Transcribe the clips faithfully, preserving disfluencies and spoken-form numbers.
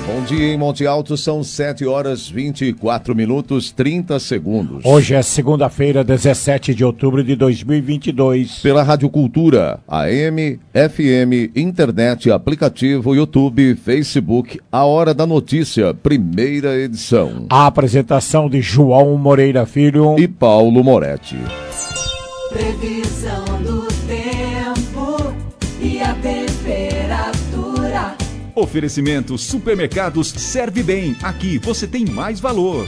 Bom dia em Monte Alto, são sete horas vinte e quatro minutos, trinta segundos. Hoje é segunda-feira, dezessete de outubro de dois mil e vinte e dois. Pela Rádio Cultura, A M, F M, internet, aplicativo, YouTube, Facebook, A Hora da Notícia, primeira edição. A apresentação de João Moreira Filho e Paulo Moretti. Previsão do tempo e a temperatura. Oferecimento Supermercados Serve Bem. Aqui você tem mais valor.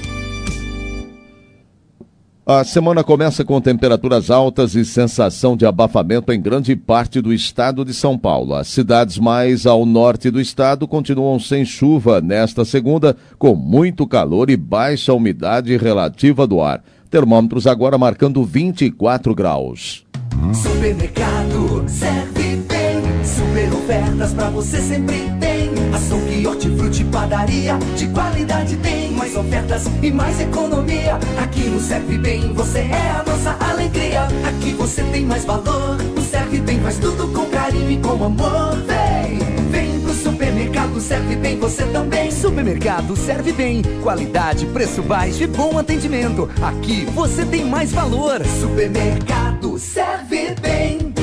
A semana começa com temperaturas altas e sensação de abafamento em grande parte do estado de São Paulo. As cidades mais ao norte do estado continuam sem chuva nesta segunda, com muito calor e baixa umidade relativa do ar. Termômetros agora marcando vinte e quatro graus. Supermercado Serve Bem. Super ofertas pra você sempre tem. Açougue, hortifruti, padaria, de qualidade tem. Mais ofertas e mais economia. Aqui no Serve Bem você é a nossa alegria. Aqui você tem mais valor. O Serve Bem faz tudo com carinho e com amor. Vem, vem pro supermercado Serve Bem você também. Supermercado Serve Bem. Qualidade, preço baixo e bom atendimento. Aqui você tem mais valor. Supermercado Serve Bem.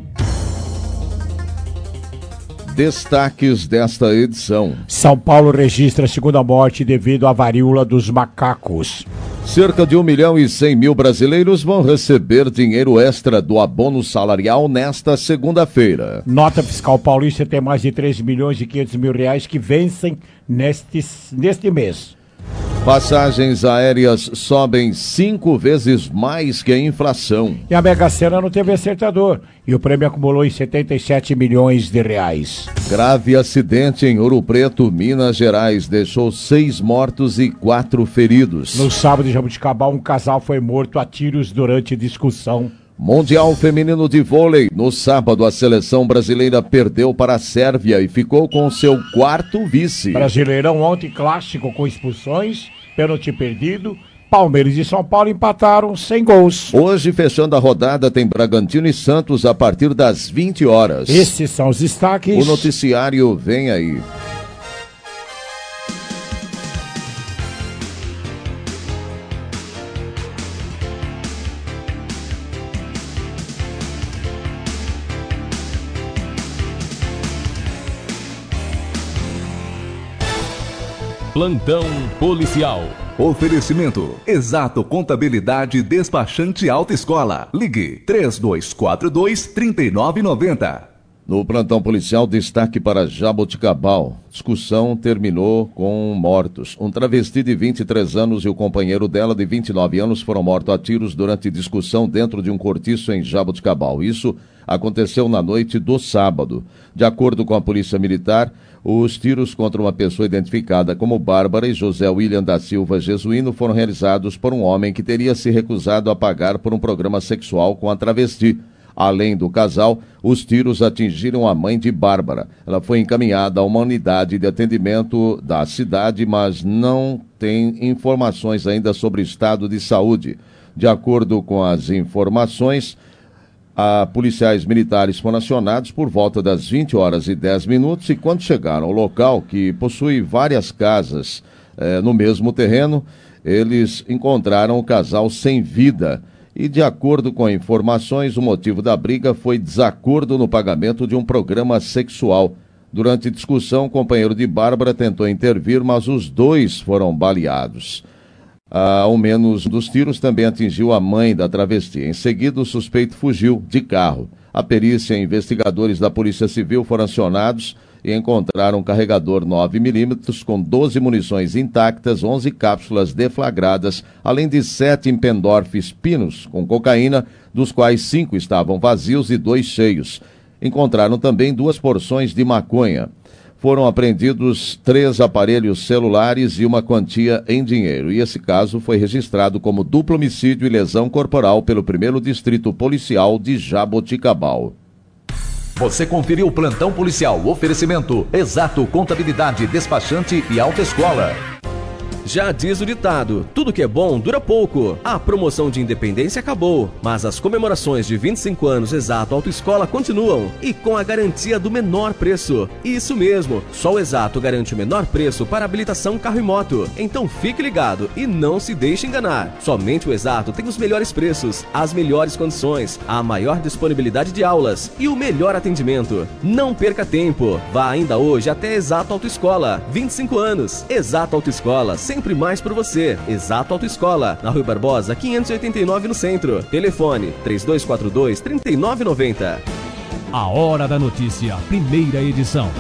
Destaques desta edição. São Paulo registra a segunda morte devido à varíola dos macacos. Cerca de um milhão e cem mil brasileiros vão receber dinheiro extra do abono salarial nesta segunda-feira. Nota fiscal paulista tem mais de três milhões e quinhentos mil reais que vencem neste, neste mês. Passagens aéreas sobem cinco vezes mais que a inflação. E a Mega Sena não teve acertador. E o prêmio acumulou em setenta e sete milhões de reais. Grave acidente em Ouro Preto, Minas Gerais. Deixou seis mortos e quatro feridos. No sábado em Jaboticabal, um casal foi morto a tiros durante discussão. Mundial Feminino de Vôlei. No sábado, a seleção brasileira perdeu para a Sérvia e ficou com seu quarto vice. Brasileirão ontem clássico com expulsões, pênalti perdido. Palmeiras e São Paulo empataram sem gols. Hoje, fechando a rodada, tem Bragantino e Santos a partir das vinte horas. Esses são os destaques. O noticiário vem aí. Plantão policial. Oferecimento Exato Contabilidade Despachante Autoescola. Ligue três dois quatro dois, três nove nove zero. No plantão policial, destaque para Jaboticabal. Discussão terminou com mortos. Um travesti de vinte e três anos e o companheiro dela de vinte e nove anos foram mortos a tiros durante discussão dentro de um cortiço em Jaboticabal. Isso aconteceu na noite do sábado. De acordo com a Polícia Militar, os tiros contra uma pessoa identificada como Bárbara e José William da Silva Jesuíno foram realizados por um homem que teria se recusado a pagar por um programa sexual com a travesti. Além do casal, os tiros atingiram a mãe de Bárbara. Ela foi encaminhada a uma unidade de atendimento da cidade, mas não tem informações ainda sobre o estado de saúde. De acordo com as informações, a policiais militares foram acionados por volta das vinte horas e dez minutos e quando chegaram ao local, que possui várias casas eh, no mesmo terreno, eles encontraram o casal sem vida. E, de acordo com informações, o motivo da briga foi desacordo no pagamento de um programa sexual. Durante discussão, o companheiro de Bárbara tentou intervir, mas os dois foram baleados. Ah, ao menos um dos tiros também atingiu a mãe da travesti. Em seguida, o suspeito fugiu de carro. A perícia e investigadores da Polícia Civil foram acionados e encontraram um carregador nove milímetros com doze munições intactas, onze cápsulas deflagradas, além de sete Impendorf pinos com cocaína, dos quais cinco estavam vazios e dois cheios. Encontraram também duas porções de maconha. Foram apreendidos três aparelhos celulares e uma quantia em dinheiro. E esse caso foi registrado como duplo homicídio e lesão corporal pelo primeiro Distrito Policial de Jaboticabal. Você conferiu o Plantão Policial. Oferecimento Exato Contabilidade Despachante e Autoescola. Já diz o ditado, tudo que é bom dura pouco. A promoção de independência acabou, mas as comemorações de vinte e cinco anos Exato Autoescola continuam e com a garantia do menor preço. Isso mesmo, só o Exato garante o menor preço para habilitação carro e moto. Então fique ligado e não se deixe enganar. Somente o Exato tem os melhores preços, as melhores condições, a maior disponibilidade de aulas e o melhor atendimento. Não perca tempo, vá ainda hoje até Exato Autoescola. vinte e cinco anos, Exato Autoescola, sempre mais por você. Exato Autoescola, na Rua Barbosa, quinhentos e oitenta e nove no centro. Telefone três dois quatro dois, três nove nove zero. A Hora da Notícia, primeira edição.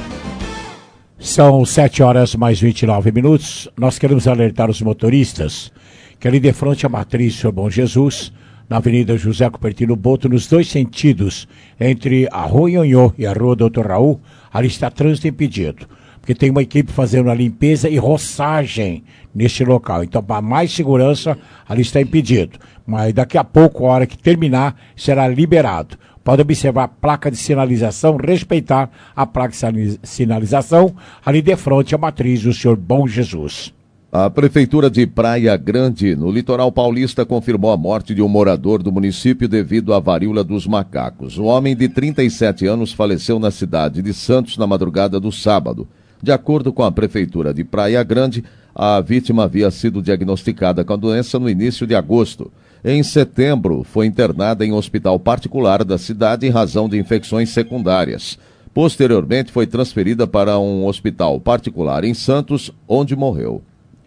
São sete horas mais vinte e nove minutos. Nós queremos alertar os motoristas que ali de frente à Matriz Senhor Bom Jesus, na Avenida José Cupertino Boto, nos dois sentidos, entre a Rua Nhonhô e a Rua Doutor Raul, ali está trânsito impedido, porque tem uma equipe fazendo a limpeza e roçagem neste local. Então, para mais segurança, ali está impedido. Mas daqui a pouco, a hora que terminar, será liberado. Pode observar a placa de sinalização, respeitar a placa de sinalização, ali de frente à Matriz do Senhor Bom Jesus. A Prefeitura de Praia Grande, no litoral paulista, confirmou a morte de um morador do município devido à varíola dos macacos. O homem de trinta e sete anos faleceu na cidade de Santos na madrugada do sábado. De acordo com a Prefeitura de Praia Grande, a vítima havia sido diagnosticada com a doença no início de agosto. Em setembro, foi internada em um hospital particular da cidade em razão de infecções secundárias. Posteriormente, foi transferida para um hospital particular em Santos, onde morreu.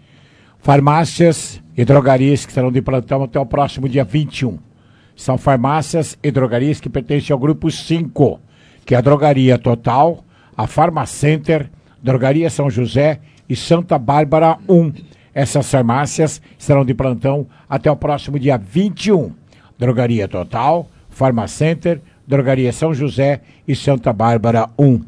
Farmácias e drogarias que estarão de plantão até o próximo dia vinte e um. São farmácias e drogarias que pertencem ao grupo cinco, que é a Drogaria Total, a Farmacenter, Drogaria São José e Santa Bárbara um. Essas farmácias estarão de plantão até o próximo dia vinte e um. Drogaria Total, Farmacenter, Drogaria São José e Santa Bárbara um.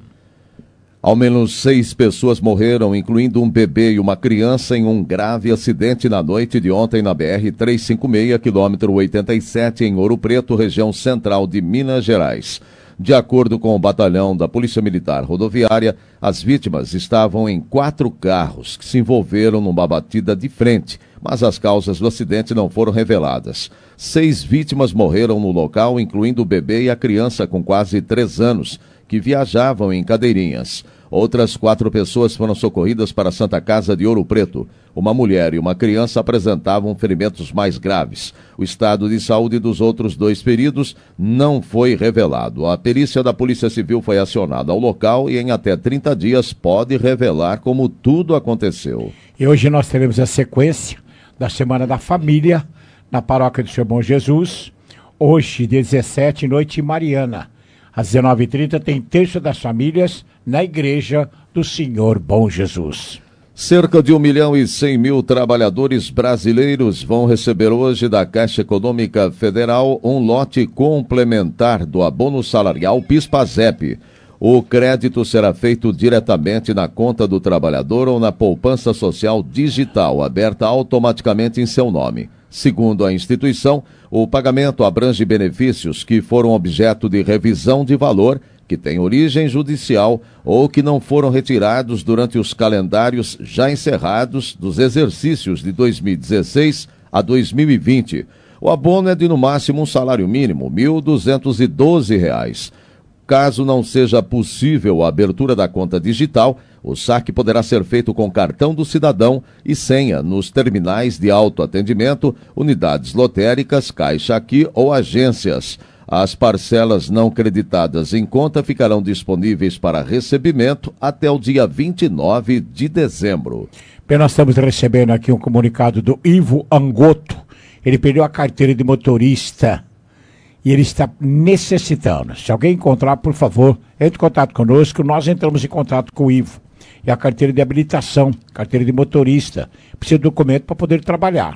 Ao menos seis pessoas morreram, incluindo um bebê e uma criança, em um grave acidente na noite de ontem na B R trezentos e cinquenta e seis, quilômetro oitenta e sete, em Ouro Preto, região central de Minas Gerais. De acordo com o batalhão da Polícia Militar Rodoviária, as vítimas estavam em quatro carros que se envolveram numa batida de frente, mas as causas do acidente não foram reveladas. Seis vítimas morreram no local, incluindo o bebê e a criança com quase três anos, que viajavam em cadeirinhas. Outras quatro pessoas foram socorridas para a Santa Casa de Ouro Preto. Uma mulher e uma criança apresentavam ferimentos mais graves. O estado de saúde dos outros dois feridos não foi revelado. A perícia da Polícia Civil foi acionada ao local e em até trinta dias pode revelar como tudo aconteceu. E hoje nós teremos a sequência da Semana da Família na Paróquia do Senhor Bom Jesus. Hoje, dezessete, noite mariana. Às dezenove e trinta tem Terça das Famílias na Igreja do Senhor Bom Jesus. Cerca de um milhão e cem mil trabalhadores brasileiros vão receber hoje da Caixa Econômica Federal um lote complementar do abono salarial PIS/PASEP. O crédito será feito diretamente na conta do trabalhador ou na poupança social digital, aberta automaticamente em seu nome. Segundo a instituição, o pagamento abrange benefícios que foram objeto de revisão de valor, que têm origem judicial ou que não foram retirados durante os calendários já encerrados dos exercícios de dois mil e dezesseis a dois mil e vinte. O abono é de no máximo um salário mínimo, mil duzentos e doze reais. Caso não seja possível a abertura da conta digital, o saque poderá ser feito com cartão do cidadão e senha nos terminais de autoatendimento, unidades lotéricas, Caixa Aqui ou agências. As parcelas não creditadas em conta ficarão disponíveis para recebimento até o dia vinte e nove de dezembro. Bem, nós estamos recebendo aqui um comunicado do Ivo Angoto. Ele perdeu a carteira de motorista e ele está necessitando. Se alguém encontrar, por favor, entre em contato conosco. Nós entramos em contato com o Ivo. É a carteira de habilitação, carteira de motorista. Precisa de documento para poder trabalhar.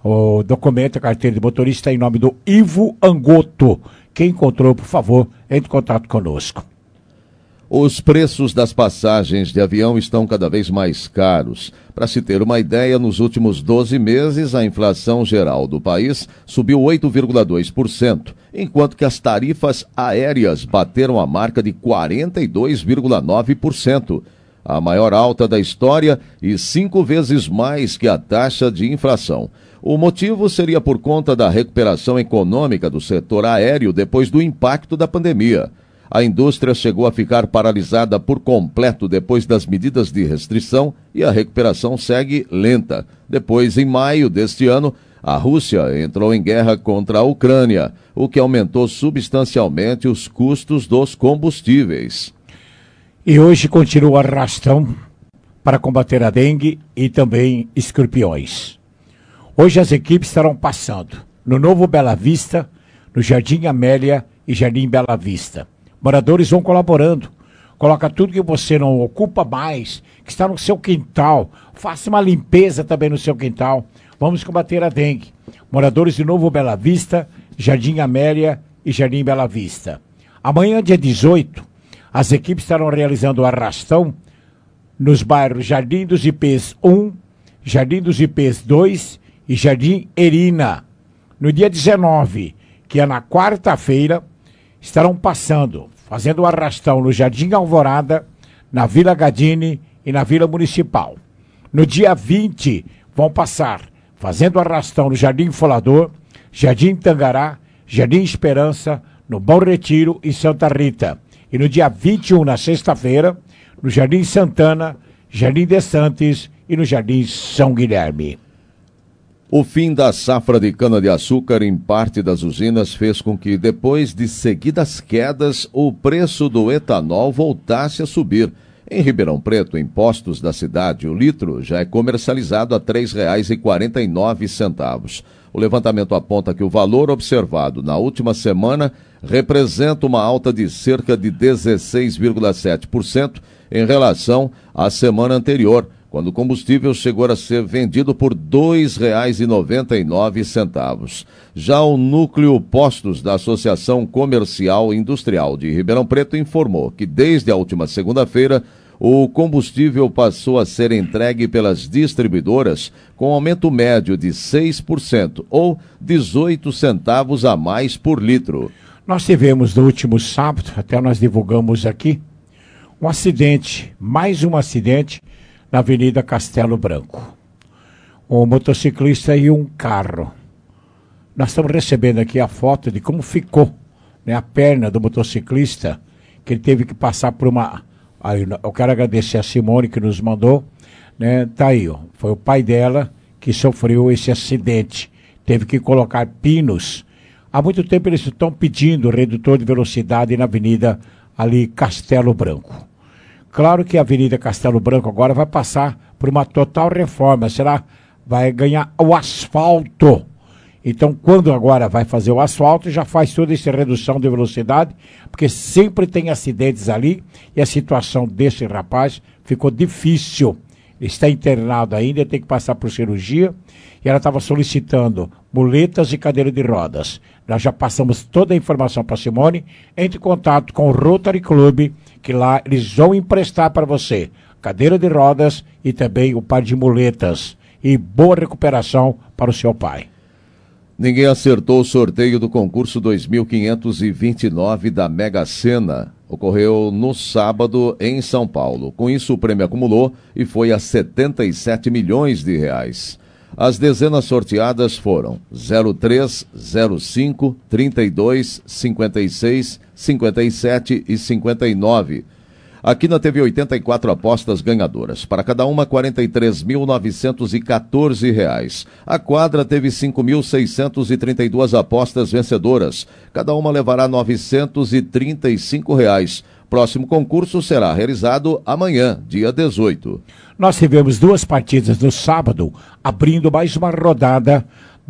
O documento, a carteira de motorista, está em nome do Ivo Angoto. Quem encontrou, por favor, entre em contato conosco. Os preços das passagens de avião estão cada vez mais caros. Para se ter uma ideia, nos últimos doze meses, a inflação geral do país subiu oito vírgula dois por cento, enquanto que as tarifas aéreas bateram a marca de quarenta e dois vírgula nove por cento. a maior alta da história e cinco vezes mais que a taxa de inflação. O motivo seria por conta da recuperação econômica do setor aéreo depois do impacto da pandemia. A indústria chegou a ficar paralisada por completo depois das medidas de restrição e a recuperação segue lenta. Depois, em maio deste ano, a Rússia entrou em guerra contra a Ucrânia, o que aumentou substancialmente os custos dos combustíveis. E hoje continua o arrastão para combater a dengue e também escorpiões. Hoje as equipes estarão passando no Novo Bela Vista, no Jardim Amélia e Jardim Bela Vista. Moradores vão colaborando. Coloca tudo que você não ocupa mais, que está no seu quintal. Faça uma limpeza também no seu quintal. Vamos combater a dengue. Moradores de Novo Bela Vista, Jardim Amélia e Jardim Bela Vista. Amanhã, dia dezoito, as equipes estarão realizando o arrastão nos bairros Jardim dos Ipês um, Jardim dos Ipês dois e Jardim Erina. No dia dezenove, que é na quarta-feira, estarão passando, fazendo o arrastão no Jardim Alvorada, na Vila Gadini e na Vila Municipal. No dia vinte, vão passar, fazendo o arrastão no Jardim Folador, Jardim Tangará, Jardim Esperança, no Bom Retiro e Santa Rita. E no dia vinte e um, na sexta-feira, no Jardim Santana, Jardim de Santos e no Jardim São Guilherme. O fim da safra de cana-de-açúcar em parte das usinas fez com que, depois de seguidas quedas, o preço do etanol voltasse a subir. Em Ribeirão Preto, em postos da cidade, o litro já é comercializado a três reais e quarenta e nove centavos. O levantamento aponta que o valor observado na última semana representa uma alta de cerca de dezesseis vírgula sete por cento em relação à semana anterior, quando o combustível chegou a ser vendido por dois reais e noventa e nove centavos. Já o núcleo Postos da Associação Comercial e Industrial de Ribeirão Preto informou que desde a última segunda-feira o combustível passou a ser entregue pelas distribuidoras com aumento médio de seis por cento ou dezoito centavos a mais por litro. Nós tivemos no último sábado, até nós divulgamos aqui, um acidente, mais um acidente, na Avenida Castelo Branco. Um motociclista e um carro. Nós estamos recebendo aqui a foto de como ficou, né, a perna do motociclista, que ele teve que passar por uma... Aí, eu quero agradecer a Simone que nos mandou, né, tá aí, ó, foi o pai dela que sofreu esse acidente. Teve que colocar pinos. Há muito tempo eles estão pedindo redutor de velocidade na Avenida ali Castelo Branco. Claro que a Avenida Castelo Branco agora vai passar por uma total reforma, será, vai ganhar o asfalto. Então, quando agora vai fazer o asfalto, já faz toda essa redução de velocidade, porque sempre tem acidentes ali e a situação desse rapaz ficou difícil. Ele está internado ainda, tem que passar por cirurgia e ela estava solicitando muletas e cadeira de rodas. Nós já passamos toda a informação para a Simone, entre em contato com o Rotary Club, que lá eles vão emprestar para você cadeira de rodas e também o par de muletas. E boa recuperação para o seu pai. Ninguém acertou o sorteio do concurso dois mil quinhentos e vinte e nove da Mega Sena. Ocorreu no sábado em São Paulo. Com isso, o prêmio acumulou e foi a setenta e sete milhões de reais. As dezenas sorteadas foram zero três, zero cinco, trinta e dois, cinquenta e seis, cinquenta e sete e cinquenta e nove. A Quina teve oitenta e quatro apostas ganhadoras, para cada uma quarenta e três mil novecentos e quatorze reais. A Quadra teve cinco mil seiscentos e trinta e duas apostas vencedoras, cada uma levará novecentos e trinta e cinco reais. Próximo concurso será realizado amanhã, dia dezoito. Nós tivemos duas partidas no sábado, abrindo mais uma rodada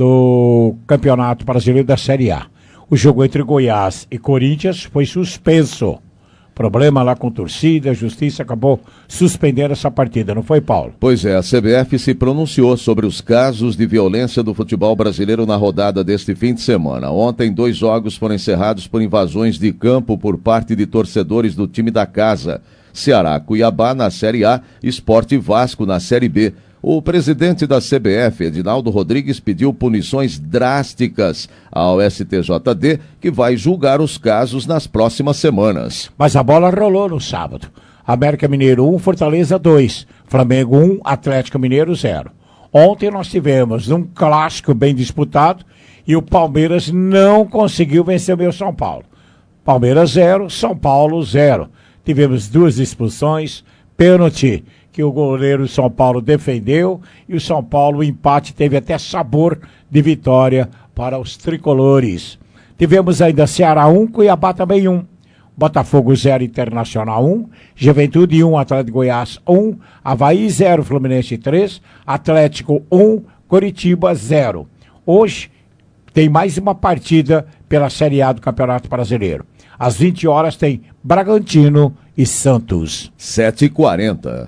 do Campeonato Brasileiro da Série A. O jogo entre Goiás e Corinthians foi suspenso. Problema lá com torcida, a justiça acabou suspendendo essa partida, não foi, Paulo? Pois é, a C B F se pronunciou sobre os casos de violência do futebol brasileiro na rodada deste fim de semana. Ontem, dois jogos foram encerrados por invasões de campo por parte de torcedores do time da casa. Ceará, Cuiabá na Série A, Sport e Vasco na Série B. O presidente da C B F, Edinaldo Rodrigues, pediu punições drásticas ao S T J D, que vai julgar os casos nas próximas semanas. Mas a bola rolou no sábado. América Mineiro um, Fortaleza dois, Flamengo um, Atlético Mineiro zero. Ontem nós tivemos um clássico bem disputado e o Palmeiras não conseguiu vencer o meu São Paulo. Palmeiras zero, São Paulo zero. Tivemos duas expulsões, pênalti que o goleiro São Paulo defendeu e o São Paulo, o empate, teve até sabor de vitória para os tricolores. Tivemos ainda Ceará um, Cuiabá também um. Botafogo zero, Internacional um, Juventude um, Atlético de Goiás um, Avaí zero, Fluminense três, Atlético um, Coritiba zero. Hoje tem mais uma partida pela Série A do Campeonato Brasileiro. Às vinte horas tem Bragantino e Santos. sete e quarenta.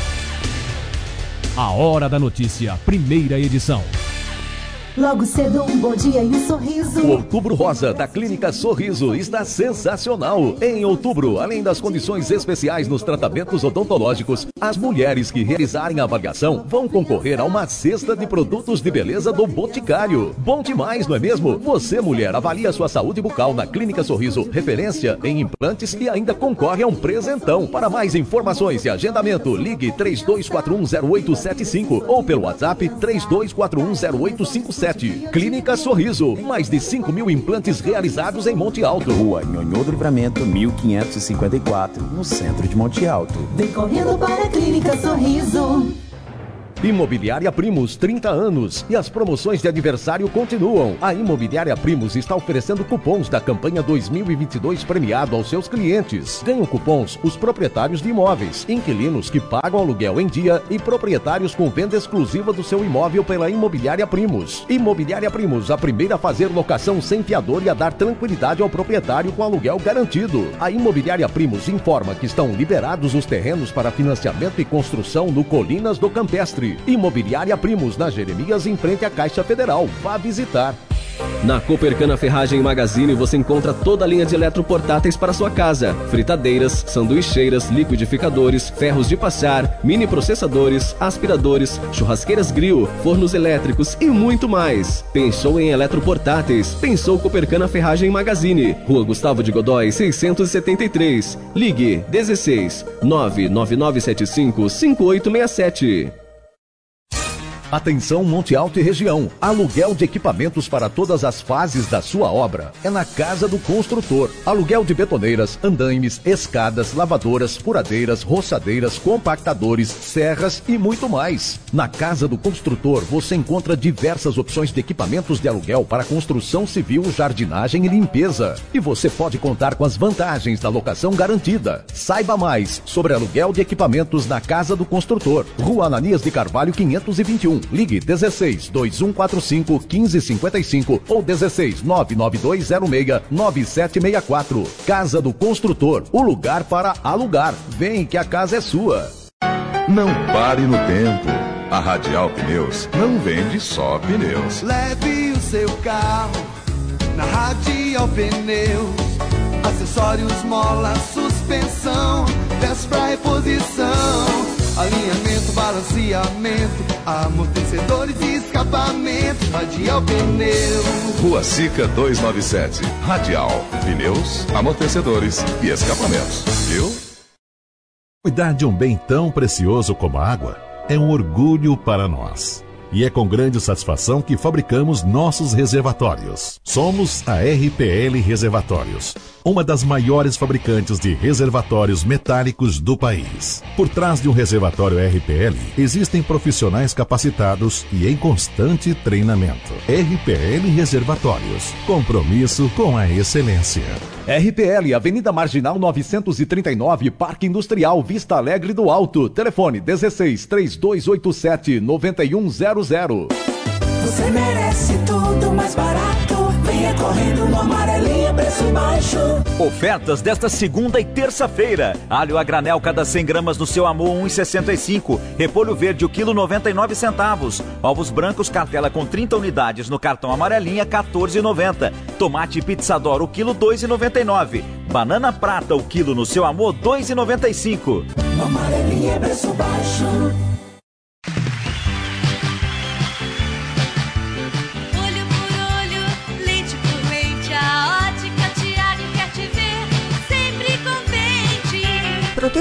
A Hora da Notícia, primeira edição. Logo cedo, um bom dia e um sorriso. O Outubro Rosa da Clínica Sorriso está sensacional. Em outubro, além das condições especiais nos tratamentos odontológicos, as mulheres que realizarem a avaliação vão concorrer a uma cesta de produtos de beleza do Boticário. Bom demais, não é mesmo? Você, mulher, avalia sua saúde bucal na Clínica Sorriso, referência em implantes, e ainda concorre a um presentão. Para mais informações e agendamento, ligue três dois quatro um zero oito sete cinco ou pelo WhatsApp três dois quatro um zero oito cinco sete. Clínica Sorriso, mais de cinco mil implantes realizados em Monte Alto. Rua Nhonhô do Livramento, mil quinhentos e cinquenta e quatro, no centro de Monte Alto. Vem correndo para a Clínica Sorriso. Imobiliária Primos, trinta anos, e as promoções de aniversário continuam. A Imobiliária Primos está oferecendo cupons da campanha dois mil e vinte e dois premiado aos seus clientes. Ganham cupons os proprietários de imóveis, inquilinos que pagam aluguel em dia e proprietários com venda exclusiva do seu imóvel pela Imobiliária Primos. Imobiliária Primos, a primeira a fazer locação sem fiador e a dar tranquilidade ao proprietário com aluguel garantido. A Imobiliária Primos informa que estão liberados os terrenos para financiamento e construção no Colinas do Campestre. Imobiliária Primos, na Jeremias, em frente à Caixa Federal. Vá visitar. Na Copercana Ferragem Magazine você encontra toda a linha de eletroportáteis para sua casa. Fritadeiras, sanduicheiras, liquidificadores, ferros de passar, mini processadores, aspiradores, churrasqueiras grill, fornos elétricos e muito mais. Pensou em eletroportáteis? Pensou Copercana Ferragem Magazine. Rua Gustavo de Godói, seiscentos e setenta e três. Ligue dezesseis nove nove nove sete cinco cinco oito seis sete. Atenção Monte Alto e região, aluguel de equipamentos para todas as fases da sua obra é na Casa do Construtor. Aluguel de betoneiras, andaimes, escadas, lavadoras, furadeiras, roçadeiras, compactadores, serras e muito mais. Na Casa do Construtor você encontra diversas opções de equipamentos de aluguel para construção civil, jardinagem e limpeza. E você pode contar com as vantagens da locação garantida. Saiba mais sobre aluguel de equipamentos na Casa do Construtor. Rua Ananias de Carvalho quinhentos e vinte e um. Ligue dezesseis dois um quatro cinco um cinco cinco cinco ou dezesseis nove nove dois zero seis nove sete seis quatro. Casa do Construtor, o lugar para alugar. Vem que a casa é sua. Não pare no tempo. A Radial Pneus não vende só pneus. Leve o seu carro na Radial Pneus. Acessórios, mola, suspensão, peças pra reposição, alinhamento, balanceamento, amortecedores e escapamento. Radial Pneus. Rua Sica duzentos e noventa e sete. Radial Pneus, amortecedores e escapamentos. Viu? Cuidar de um bem tão precioso como a água é um orgulho para nós. E é com grande satisfação que fabricamos nossos reservatórios. Somos a R P L Reservatórios, uma das maiores fabricantes de reservatórios metálicos do país. Por trás de um reservatório R P L, existem profissionais capacitados e em constante treinamento. R P L Reservatórios, compromisso com a excelência. R P L, Avenida Marginal novecentos e trinta e nove, Parque Industrial, Vista Alegre do Alto. Telefone dezesseis três dois oito sete nove um zero zero. Você merece tudo mais barato. Venha correndo no Amarelinha, preço baixo. Ofertas desta segunda e terça-feira. Alho a granel cada cem gramas no seu amor um real e sessenta e cinco. Repolho verde o quilo noventa e nove centavos. Ovos brancos cartela com trinta unidades no cartão Amarelinha quatorze reais e noventa. Tomate Pizzador o quilo dois reais e noventa e nove. Banana prata o quilo no seu amor dois reais e noventa e cinco. No Amarelinha, preço baixo.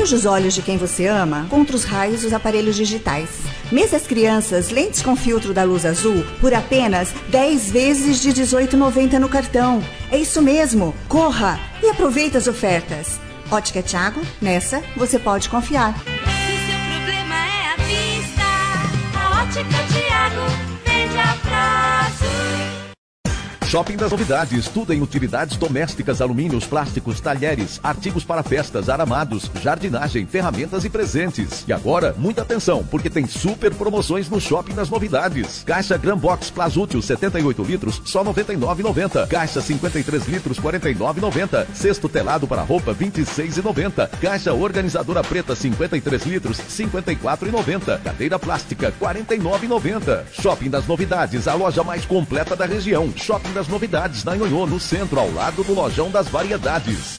Proteja os olhos de quem você ama contra os raios dos aparelhos digitais. Mês das Crianças, lentes com filtro da luz azul por apenas dez vezes de dezoito reais e noventa centavos no cartão. É isso mesmo, corra e aproveite as ofertas. Ótica Thiago, nessa você pode confiar. Se seu problema é a vista, a Ótica Thiago vende a prazo. Shopping das Novidades, tudo em utilidades domésticas, alumínios, plásticos, talheres, artigos para festas, aramados, jardinagem, ferramentas e presentes. E agora, muita atenção, porque tem super promoções no Shopping das Novidades. Caixa Gran Box Plasútil setenta e oito litros, só noventa e nove reais e noventa centavos. Caixa cinquenta e três litros, quarenta e nove reais e noventa centavos. Cesto telado para roupa, vinte e seis reais e noventa centavos. Caixa organizadora preta, cinquenta e três litros, cinquenta e quatro reais e noventa centavos. Cadeira plástica, quarenta e nove reais e noventa centavos. Shopping das Novidades, a loja mais completa da região. Shopping das Novidades, na Nhonhô, no centro, ao lado do Lojão das Variedades.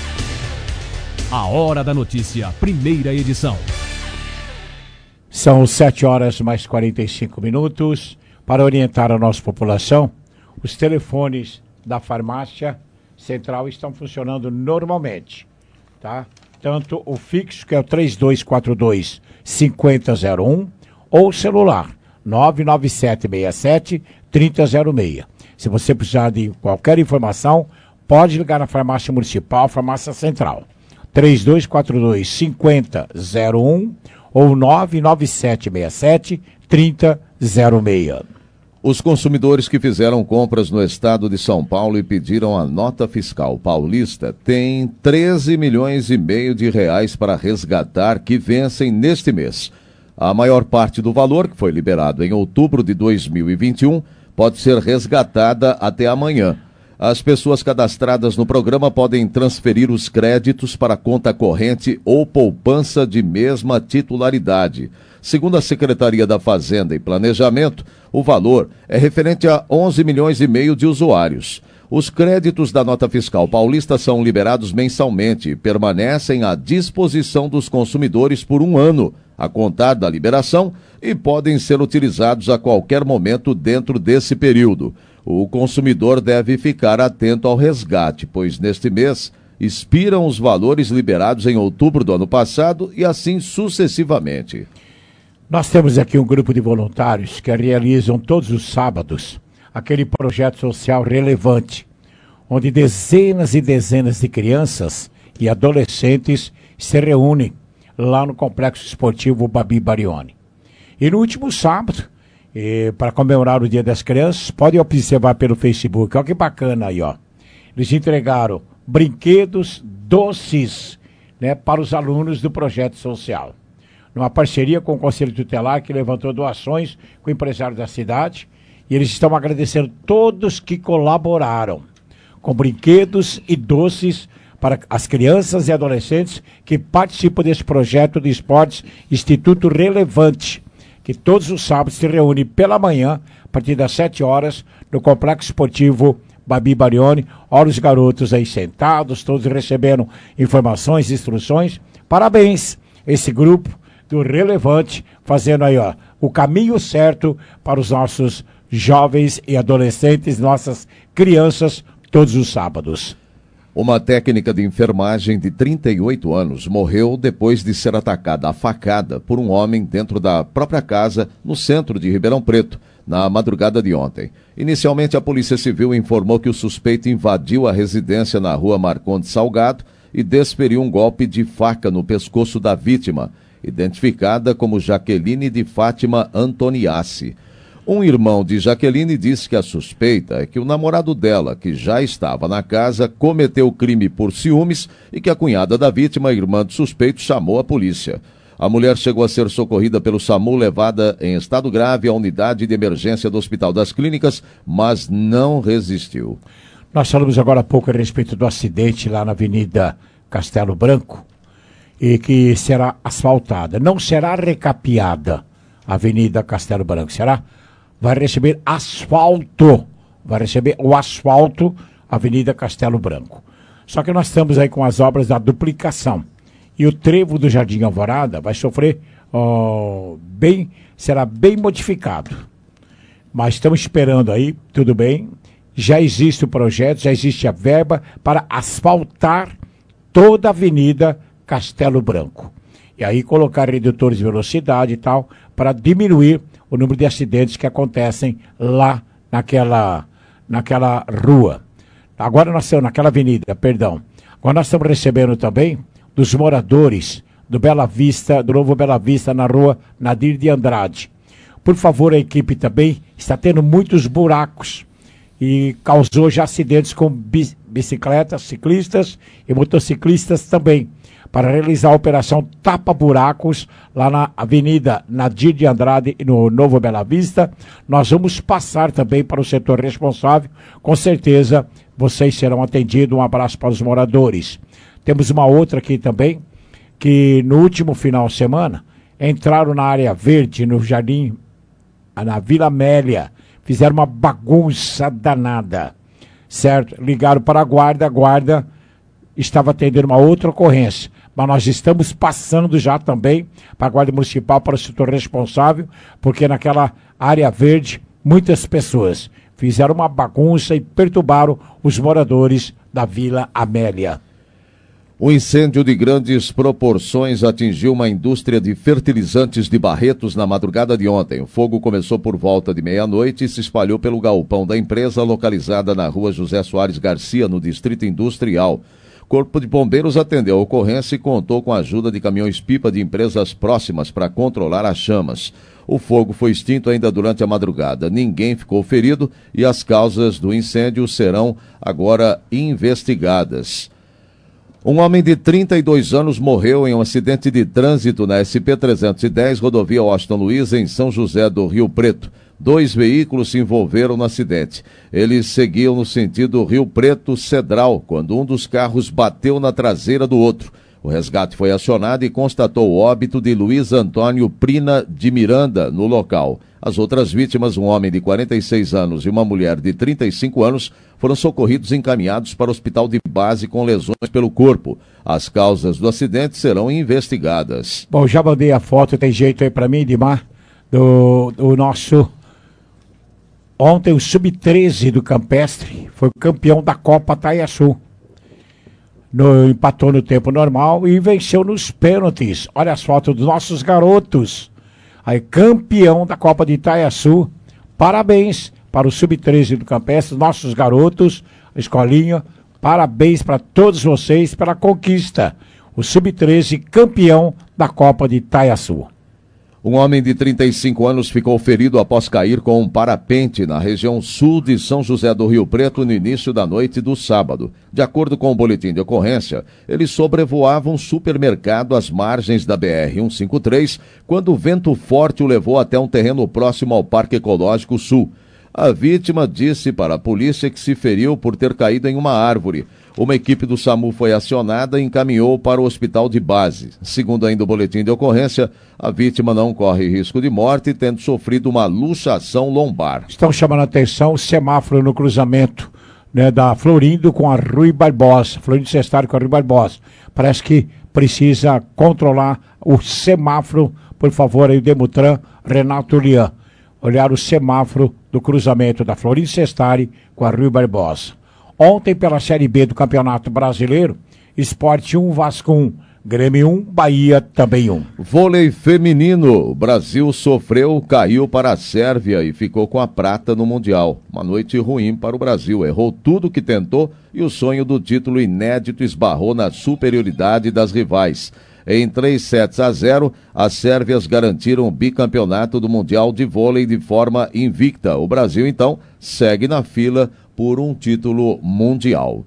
A Hora da Notícia, primeira edição. São sete horas mais quarenta e cinco minutos. Para orientar a nossa população, os telefones da farmácia central estão funcionando normalmente, tá? Tanto o fixo, que é o três dois quatro dois, cinco zero zero um, ou o celular, nove nove sete seis sete, três zero zero seis. Se você precisar de qualquer informação, pode ligar na farmácia municipal, farmácia central. três dois quatro dois, cinco zero zero um ou nove nove sete seis sete, três zero zero seis. Os consumidores que fizeram compras no estado de São Paulo e pediram a nota fiscal paulista têm treze milhões e meio de reais para resgatar que vencem neste mês. A maior parte do valor, que foi liberado em outubro de dois mil e vinte e um, pode ser resgatada até amanhã. As pessoas cadastradas no programa podem transferir os créditos para conta corrente ou poupança de mesma titularidade. Segundo a Secretaria da Fazenda e Planejamento, o valor é referente a onze milhões e meio de usuários. Os créditos da nota fiscal paulista são liberados mensalmente e permanecem à disposição dos consumidores por um ano, a contar da liberação, e podem ser utilizados a qualquer momento dentro desse período. O consumidor deve ficar atento ao resgate, pois neste mês expiram os valores liberados em outubro do ano passado e assim sucessivamente. Nós temos aqui um grupo de voluntários que realizam todos os sábados aquele projeto social relevante, onde dezenas e dezenas de crianças e adolescentes se reúnem lá no Complexo Esportivo Babi Barioni. E no último sábado, eh, para comemorar o Dia das Crianças, pode observar pelo Facebook, olha que bacana aí, ó. Eles entregaram brinquedos, doces, né, para os alunos do projeto social. Numa parceria com o Conselho Tutelar, que levantou doações com empresários da cidade, e eles estão agradecendo todos que colaboraram com brinquedos e doces para as crianças e adolescentes que participam desse projeto de esportes Instituto Relevante, que todos os sábados se reúne pela manhã, a partir das sete horas, no Complexo Esportivo Babi Barioni. Olha os garotos aí sentados, todos recebendo informações, instruções. Parabéns, esse grupo do Relevante, fazendo aí, ó, o caminho certo para os nossos jovens e adolescentes, nossas crianças, todos os sábados. Uma técnica de enfermagem de trinta e oito anos morreu depois de ser atacada à facada por um homem dentro da própria casa no centro de Ribeirão Preto, na madrugada de ontem. Inicialmente, a Polícia Civil informou que o suspeito invadiu a residência na rua Marcondes Salgado e desferiu um golpe de faca no pescoço da vítima, identificada como Jaqueline de Fátima Antoniassi. Um irmão de Jaqueline disse que a suspeita é que o namorado dela, que já estava na casa, cometeu o crime por ciúmes e que a cunhada da vítima, irmã do suspeito, chamou a polícia. A mulher chegou a ser socorrida pelo SAMU, levada em estado grave à unidade de emergência do Hospital das Clínicas, mas não resistiu. Nós falamos agora há pouco a respeito do acidente lá na Avenida Castelo Branco, e que será asfaltada. Não será recapeada a Avenida Castelo Branco, será? Vai receber asfalto, vai receber o asfalto Avenida Castelo Branco. Só que nós estamos aí com as obras da duplicação. E o trevo do Jardim Alvorada vai sofrer, oh, bem, será bem modificado. Mas estamos esperando aí, tudo bem. Já existe o projeto, já existe a verba para asfaltar toda a Avenida Castelo Branco. E aí colocar redutores de velocidade e tal, para diminuir o número de acidentes que acontecem lá naquela, naquela rua. Agora nós estamos, naquela avenida, perdão. Agora nós estamos recebendo também dos moradores do Bela Vista, do Novo Bela Vista, na rua Nadir de Andrade. Por favor, a equipe também está tendo muitos buracos e causou já acidentes com bi- bicicletas, ciclistas e motociclistas também, para realizar a operação tapa-buracos lá na Avenida Nadir de Andrade, no Novo Bela Vista. Nós vamos passar também para o setor responsável, com certeza vocês serão atendidos. Um abraço para os moradores. Temos uma outra aqui também, que no último final de semana entraram na área verde, no jardim, na Vila Amélia, fizeram uma bagunça danada, certo? Ligaram para a guarda, a guarda estava atendendo uma outra ocorrência, mas nós estamos passando já também para a guarda municipal, para o setor responsável, porque naquela área verde muitas pessoas fizeram uma bagunça e perturbaram os moradores da Vila Amélia. Um incêndio de grandes proporções atingiu uma indústria de fertilizantes de Barretos na madrugada de ontem. O fogo começou por volta de meia-noite e se espalhou pelo galpão da empresa, localizada na rua José Soares Garcia, no Distrito Industrial. O Corpo de Bombeiros atendeu a ocorrência e contou com a ajuda de caminhões-pipa de empresas próximas para controlar as chamas. O fogo foi extinto ainda durante a madrugada. Ninguém ficou ferido e as causas do incêndio serão agora investigadas. Um homem de trinta e dois anos morreu em um acidente de trânsito na S P trezentos e dez, rodovia Washington Luiz, em São José do Rio Preto. Dois veículos se envolveram no acidente. Eles seguiam no sentido Rio Preto-Cedral, quando um dos carros bateu na traseira do outro. O resgate foi acionado e constatou o óbito de Luiz Antônio Prina de Miranda no local. As outras vítimas, um homem de quarenta e seis anos e uma mulher de trinta e cinco anos, foram socorridos e encaminhados para o hospital de base com lesões pelo corpo. As causas do acidente serão investigadas. Bom, já mandei a foto, tem jeito aí para mim, Dimar, do, do nosso... Ontem o sub treze do Campestre foi campeão da Copa Taiaçu. No, empatou no tempo normal e venceu nos pênaltis. Olha as fotos dos nossos garotos. Aí, campeão da Copa de Itaiaçu. Parabéns para o sub treze do Campestre, nossos garotos, a escolinha. Parabéns para todos vocês pela conquista. O sub treze campeão da Copa de Itaiaçu. Um homem de trinta e cinco anos ficou ferido após cair com um parapente na região sul de São José do Rio Preto no início da noite do sábado. De acordo com o boletim de ocorrência, ele sobrevoava um supermercado às margens da B R cento e cinquenta e três quando o vento forte o levou até um terreno próximo ao Parque Ecológico Sul. A vítima disse para a polícia que se feriu por ter caído em uma árvore. Uma equipe do SAMU foi acionada e encaminhou para o hospital de base. Segundo ainda o boletim de ocorrência, a vítima não corre risco de morte, tendo sofrido uma luxação lombar. Estão chamando a atenção o semáforo no cruzamento, né, da Florindo com a Rui Barbosa, Florindo Sestário com a Rui Barbosa. Parece que precisa controlar o semáforo, por favor, aí o Demutran, Renato Lian. Olhar o semáforo do cruzamento da Florindo Sestari com a Rui Barbosa. Ontem, pela Série B do Campeonato Brasileiro, Sport um, Vasco um, Grêmio um, Bahia também um. Vôlei feminino. O Brasil sofreu, caiu para a Sérvia e ficou com a prata no Mundial. Uma noite ruim para o Brasil. Errou tudo que tentou e o sonho do título inédito esbarrou na superioridade das rivais. Em três sets a zero, as sérvias garantiram o bicampeonato do Mundial de Vôlei de forma invicta. O Brasil, então, segue na fila por um título mundial.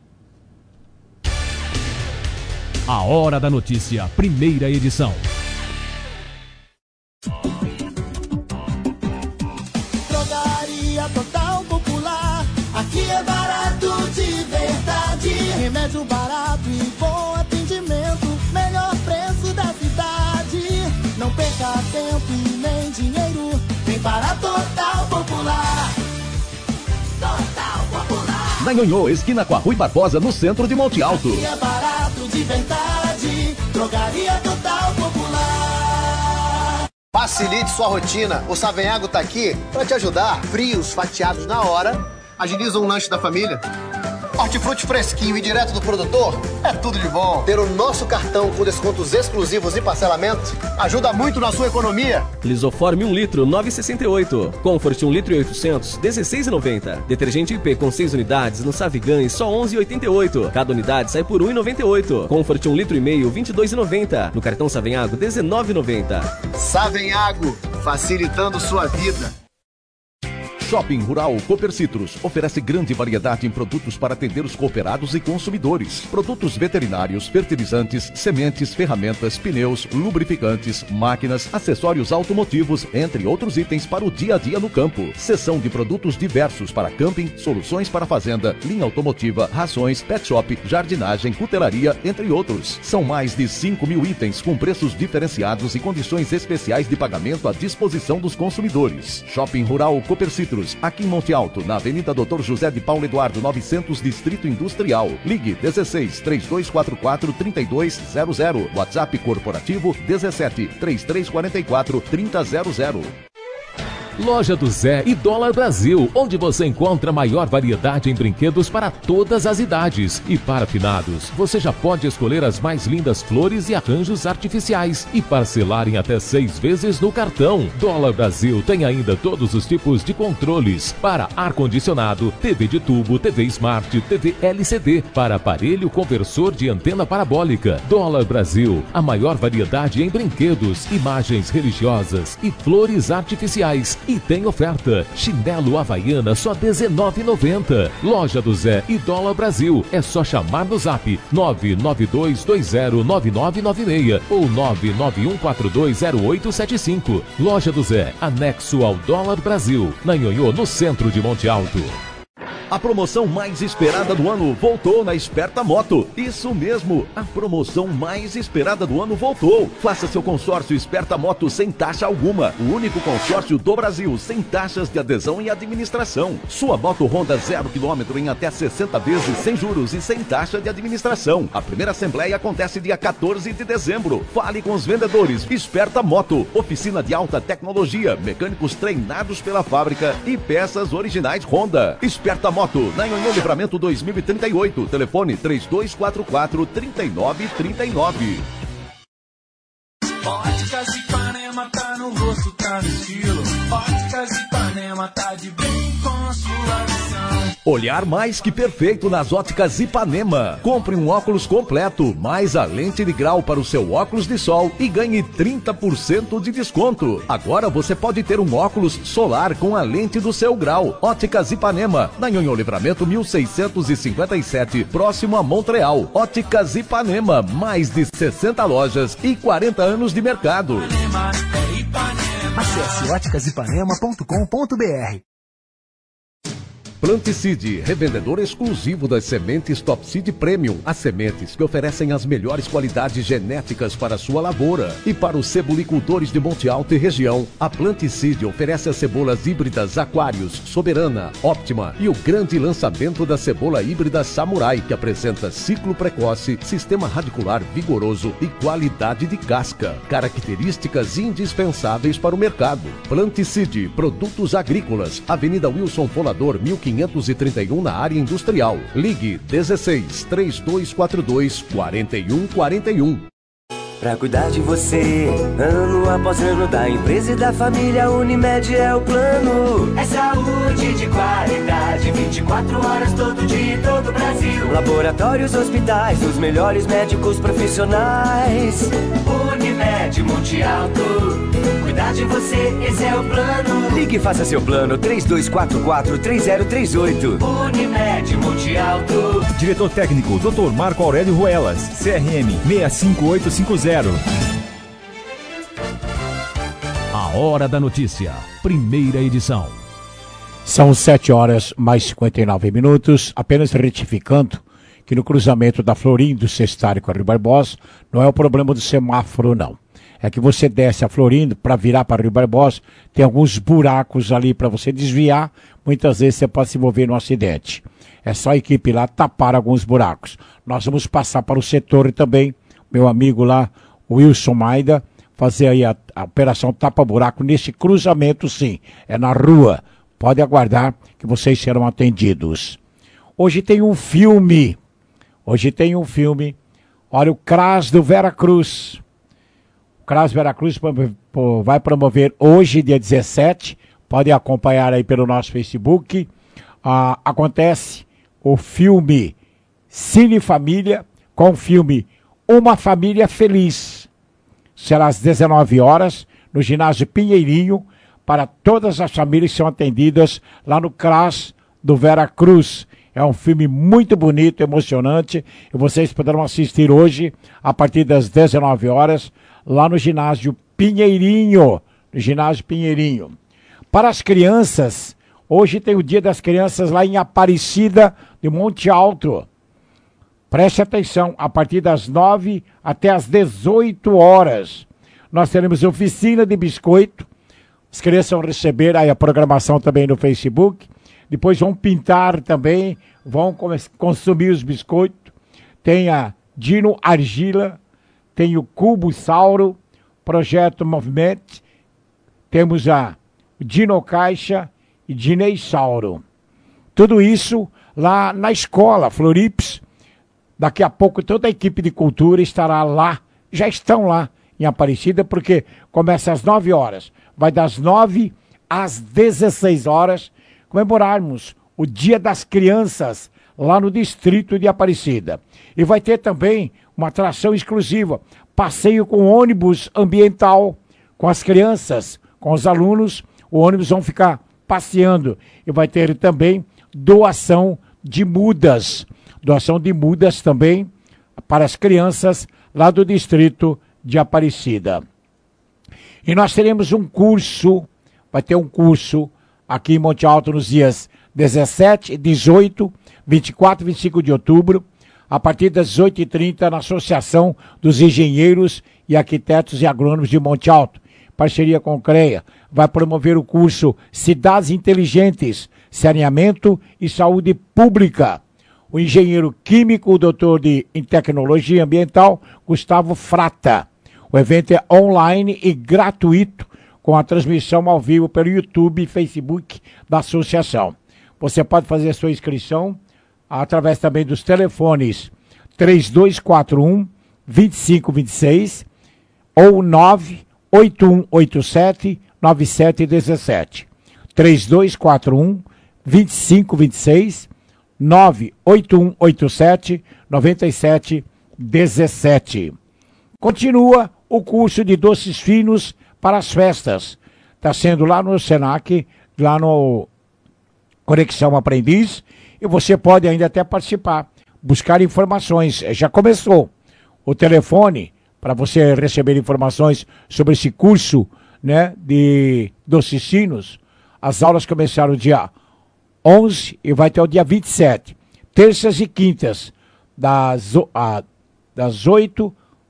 A Hora da Notícia, primeira edição. Drogaria Total Popular, aqui é barato de verdade. Remédio barato e bom atendimento, melhor preço da cidade. Não perca tempo e nem dinheiro, vem para Total Popular. Total Popular. Na Nhonhô, esquina com a Rui Barbosa, no centro de Monte Alto. Aqui é barato de verdade, Drogaria Total Popular. Facilite sua rotina, o Savenhago tá aqui para te ajudar. Frios fatiados na hora, agilizam o lanche da família. Hortifruti fresquinho e direto do produtor é tudo de bom. Ter o nosso cartão com descontos exclusivos e parcelamento ajuda muito na sua economia. Lisoforme um litro, nove reais e sessenta e oito centavos. Comfort um litro e oitocentos, dezesseis reais e noventa centavos. Detergente I P com seis unidades no Savigan, só onze reais e oitenta e oito centavos. Cada unidade sai por um real e noventa e oito centavos. Comfort um litro e meio, vinte e dois reais e noventa centavos. No cartão Savenhago, dezenove reais e noventa centavos. Savenhago, facilitando sua vida. Shopping Rural Cooper Citrus oferece grande variedade em produtos para atender os cooperados e consumidores. Produtos veterinários, fertilizantes, sementes, ferramentas, pneus, lubrificantes, máquinas, acessórios automotivos, entre outros itens para o dia a dia no campo. Seção de produtos diversos para camping, soluções para fazenda, linha automotiva, rações, pet shop, jardinagem, cutelaria, entre outros. São mais de cinco mil itens com preços diferenciados e condições especiais de pagamento à disposição dos consumidores. Shopping Rural Cooper Citrus, aqui em Monte Alto, na Avenida doutor José de Paulo Eduardo, novecentos, Distrito Industrial. Ligue dezesseis, trinta e dois quarenta e quatro, trinta e dois zero zero. WhatsApp corporativo dezessete, trinta e três quarenta e quatro, trinta zero zero. Loja do Zé e Dólar Brasil, onde você encontra maior variedade em brinquedos para todas as idades. E para finados, você já pode escolher as mais lindas flores e arranjos artificiais e parcelar em até seis vezes no cartão. Dólar Brasil tem ainda todos os tipos de controles para ar-condicionado, T V de tubo, T V Smart, T V L C D, para aparelho conversor de antena parabólica. Dólar Brasil, a maior variedade em brinquedos, imagens religiosas e flores artificiais. E tem oferta, chinelo Havaiana só dezenove reais e noventa centavos. Loja do Zé e Dólar Brasil, é só chamar no zap nove nove dois dois zero nove nove nove seis ou nove nove um quatro dois zero oito sete cinco. Loja do Zé, anexo ao Dólar Brasil, na Nhonhô, no centro de Monte Alto. A promoção mais esperada do ano voltou na Esperta Moto. Isso mesmo, a promoção mais esperada do ano voltou. Faça seu consórcio Esperta Moto sem taxa alguma. O único consórcio do Brasil sem taxas de adesão e administração. Sua moto Honda zero quilômetro em até sessenta vezes sem juros e sem taxa de administração. A primeira assembleia acontece dia quatorze de dezembro. Fale com os vendedores. Esperta Moto, oficina de alta tecnologia, mecânicos treinados pela fábrica e peças originais Honda. Esperta Moto, na Nhonhô Livramento dois mil e trinta e oito. Telefone três dois quatro quatro, três nove três nove. Óticas Ipanema tá no rosto, tá no estilo. Óticas Ipanema tá de bem com a sua visão. Olhar mais que perfeito nas Óticas Ipanema. Compre um óculos completo, mais a lente de grau para o seu óculos de sol e ganhe trinta por cento de desconto. Agora você pode ter um óculos solar com a lente do seu grau. Óticas Ipanema, na Nhonhô Livramento mil seiscentos e cinquenta e sete, próximo a Montreal. Óticas Ipanema, mais de sessenta lojas e quarenta anos de mercado. Acesse óticas ipanema ponto com ponto br. Planticide, revendedor exclusivo das sementes Top Seed Premium. As sementes que oferecem as melhores qualidades genéticas para a sua lavoura. E para os cebolicultores de Monte Alto e região, a Planticide oferece as cebolas híbridas Aquários, Soberana, Óptima e o grande lançamento da cebola híbrida Samurai, que apresenta ciclo precoce, sistema radicular vigoroso e qualidade de casca. Características indispensáveis para o mercado. Planticide, produtos agrícolas, Avenida Wilson Folador, mil quinhentos e trinta e um, na área industrial. Ligue dezesseis, três dois quatro dois, quatro um quatro um. Pra cuidar de você, ano após ano, da empresa e da família, Unimed é o plano. É saúde de qualidade, vinte e quatro horas, todo dia, todo o Brasil. Laboratórios, hospitais, os melhores médicos profissionais. Unimed Monte Alto, cuidar de você, esse é o plano. Ligue e faça seu plano, três dois quatro quatro, três zero três oito. Unimed Monte Alto. Diretor técnico, doutor Marco Aurélio Ruelas, C R M seis cinco oito cinco zero. A Hora da Notícia, primeira edição. São sete horas mais cinquenta e nove minutos, apenas retificando que no cruzamento da Florindo, Sestari com a Rio Barbosa, não é o problema do semáforo, não. É que você desce a Florindo para virar para Rio Barbosa, tem alguns buracos ali para você desviar, muitas vezes você pode se envolver num acidente. É só a equipe lá tapar alguns buracos. Nós vamos passar para o setor também, meu amigo lá, Wilson Maida, fazer aí a, a operação tapa-buraco nesse cruzamento, sim. É na rua. Pode aguardar que vocês serão atendidos. Hoje tem um filme. Hoje tem um filme. Olha, o CRAS do Veracruz. O CRAS Veracruz vai promover hoje, dia dezessete. Podem acompanhar aí pelo nosso Facebook. Ah, acontece o filme Cine Família com o filme Uma Família Feliz. Será às dezenove horas no ginásio Pinheirinho para todas as famílias que são atendidas lá no CRAS do Veracruz. É um filme muito bonito, emocionante, e vocês poderão assistir hoje, a partir das dezenove horas, lá no ginásio Pinheirinho. No ginásio Pinheirinho. Para as crianças, hoje tem o Dia das Crianças lá em Aparecida de Monte Alto. Preste atenção, a partir das nove até as dezoito horas, nós teremos oficina de biscoito. As crianças vão receber aí a programação também no Facebook. Depois vão pintar também, vão consumir os biscoitos. Tem a Dino Argila, tem o Cubo Sauro, Projeto Movimento, temos a Dino Caixa e Dinei Sauro. Tudo isso lá na escola Florips. Daqui a pouco toda a equipe de cultura estará lá, já estão lá em Aparecida, porque começa às nove horas, vai das nove às dezesseis horas, comemorarmos o Dia das Crianças lá no distrito de Aparecida. E vai ter também uma atração exclusiva, passeio com ônibus ambiental, com as crianças, com os alunos, o ônibus vão ficar passeando. E vai ter também doação de mudas, doação de mudas também para as crianças lá do distrito de Aparecida. E nós teremos um curso, vai ter um curso aqui em Monte Alto nos dias dezessete, dezoito, vinte e quatro e vinte e cinco de outubro, a partir das dezoito e trinta, na Associação dos Engenheiros e Arquitetos e Agrônomos de Monte Alto, parceria com o CREA, vai promover o curso Cidades Inteligentes, Saneamento e Saúde Pública. O engenheiro químico, o doutor de, em Tecnologia Ambiental, Gustavo Frata. O evento é online e gratuito, com a transmissão ao vivo pelo YouTube e Facebook da associação. Você pode fazer a sua inscrição através também dos telefones três dois quatro um, dois cinco dois seis ou nove oito um oito sete, nove sete um sete. três dois quatro um, dois cinco dois seis, nove oito um oito sete, nove sete um sete. Continua o curso de doces finos para as festas. Está sendo lá no Senac, lá no Conexão Aprendiz, e você pode ainda até participar, buscar informações. Já começou. O telefone, para você receber informações sobre esse curso, né, de doces finos, as aulas começaram dia onze e vai até o dia vinte e sete. Terças e quintas, das, a, das oito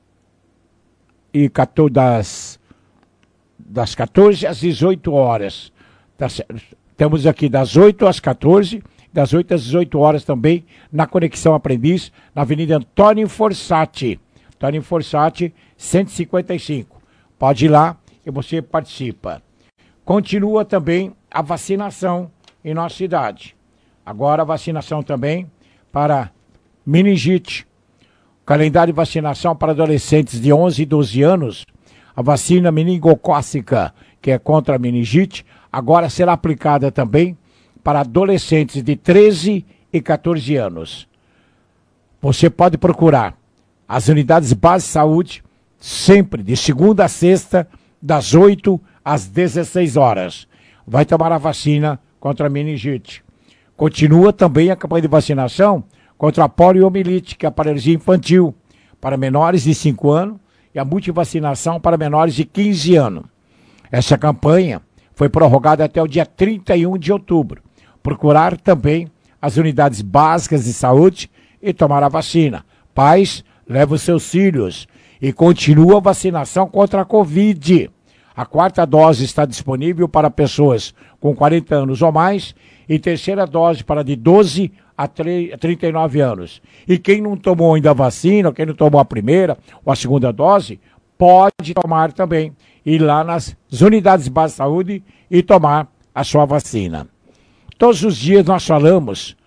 e quatorze, das, das quatorze às dezoito horas. Tá certo? Temos aqui das oito às quatorze, das oito às dezoito horas também, na Conexão Aprendiz, na Avenida Antônio Forsatti. Antônio Forsatti, cento e cinquenta e cinco. Pode ir lá e você participa. Continua também a vacinação em nossa cidade. Agora a vacinação também para meningite. Calendário de vacinação para adolescentes de onze e doze anos. A vacina meningocócica, que é contra a meningite, agora será aplicada também para adolescentes de treze e quatorze anos. Você pode procurar as unidades básicas de saúde sempre de segunda a sexta, das oito às dezesseis horas. Vai tomar a vacina contra a meningite. Continua também a campanha de vacinação contra a poliomielite, que é a paralisia infantil, para menores de cinco anos, e a multivacinação para menores de quinze anos. Essa campanha foi prorrogada até o dia trinta e um de outubro. Procurar também as unidades básicas de saúde e tomar a vacina. Pais, levem os seus filhos. E continua a vacinação contra a Covid. A quarta dose está disponível para pessoas com quarenta anos ou mais e terceira dose para de doze a trinta e nove anos. E quem não tomou ainda a vacina, quem não tomou a primeira ou a segunda dose, pode tomar também. Ir lá nas unidades básicas de saúde e tomar a sua vacina. Todos os dias nós falamos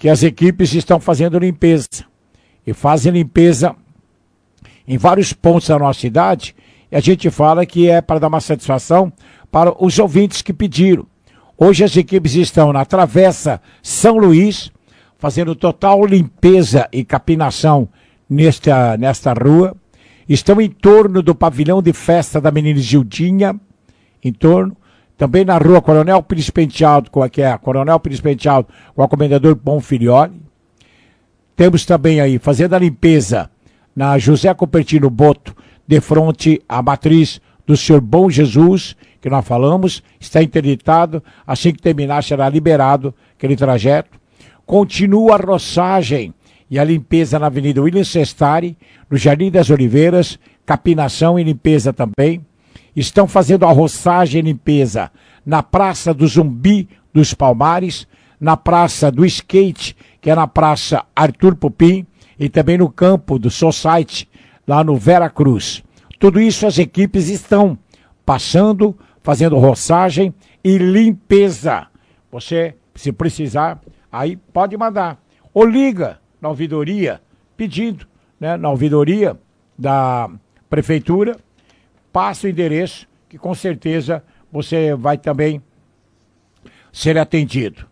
que as equipes estão fazendo limpeza. E fazem limpeza em vários pontos da nossa cidade. E a gente fala que é para dar uma satisfação para os ouvintes que pediram. Hoje as equipes estão na Travessa São Luís, fazendo total limpeza e capinação nesta, nesta rua. Estão em torno do pavilhão de festa da menina Gildinha, em torno. Também na rua Coronel Pires Penteado, com a, que é a Coronel Pires Penteado, com o Comendador Bonfilioli. Temos também aí, fazendo a limpeza na José Cupertino Boto, de frente à matriz do senhor Bom Jesus, que nós falamos, está interditado, assim que terminar será liberado aquele trajeto. Continua a roçagem e a limpeza na Avenida William Sestari, no Jardim das Oliveiras, capinação e limpeza também. Estão fazendo a roçagem e limpeza na Praça do Zumbi dos Palmares, na Praça do Skate, que é na Praça Arthur Pupim, e também no campo do Society, lá no Vera Cruz. Tudo isso as equipes estão passando, fazendo roçagem e limpeza. Você, se precisar, aí pode mandar. Ou liga na ouvidoria, pedindo, né, na ouvidoria da prefeitura, passa o endereço, que com certeza você vai também ser atendido.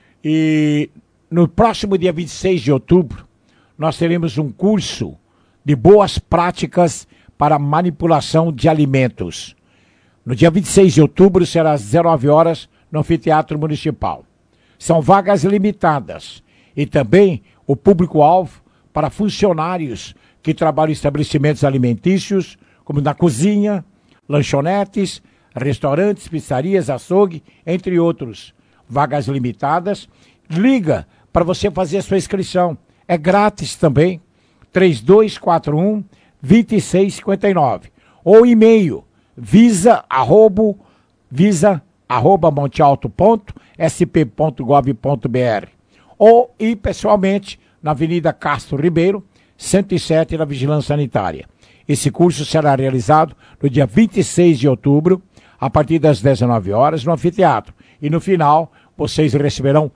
E no próximo dia vinte e seis de outubro, nós teremos um curso de boas práticas para manipulação de alimentos. No dia vinte e seis de outubro, será às dezenove horas, no Anfiteatro Municipal. São vagas limitadas e também o público-alvo para funcionários que trabalham em estabelecimentos alimentícios, como na cozinha, lanchonetes, restaurantes, pizzarias, açougue, entre outros. Vagas limitadas. Liga para você fazer a sua inscrição. É grátis também. três dois quatro um, dois seis cinco nove. Ou e-mail visa arroba, visa arroba montealto ponto s p ponto gov ponto b r. Ou ir pessoalmente na Avenida Castro Ribeiro, cento e sete, na Vigilância Sanitária. Esse curso será realizado no dia vinte e seis de outubro, a partir das dezenove horas, no anfiteatro. E no final, vocês receberão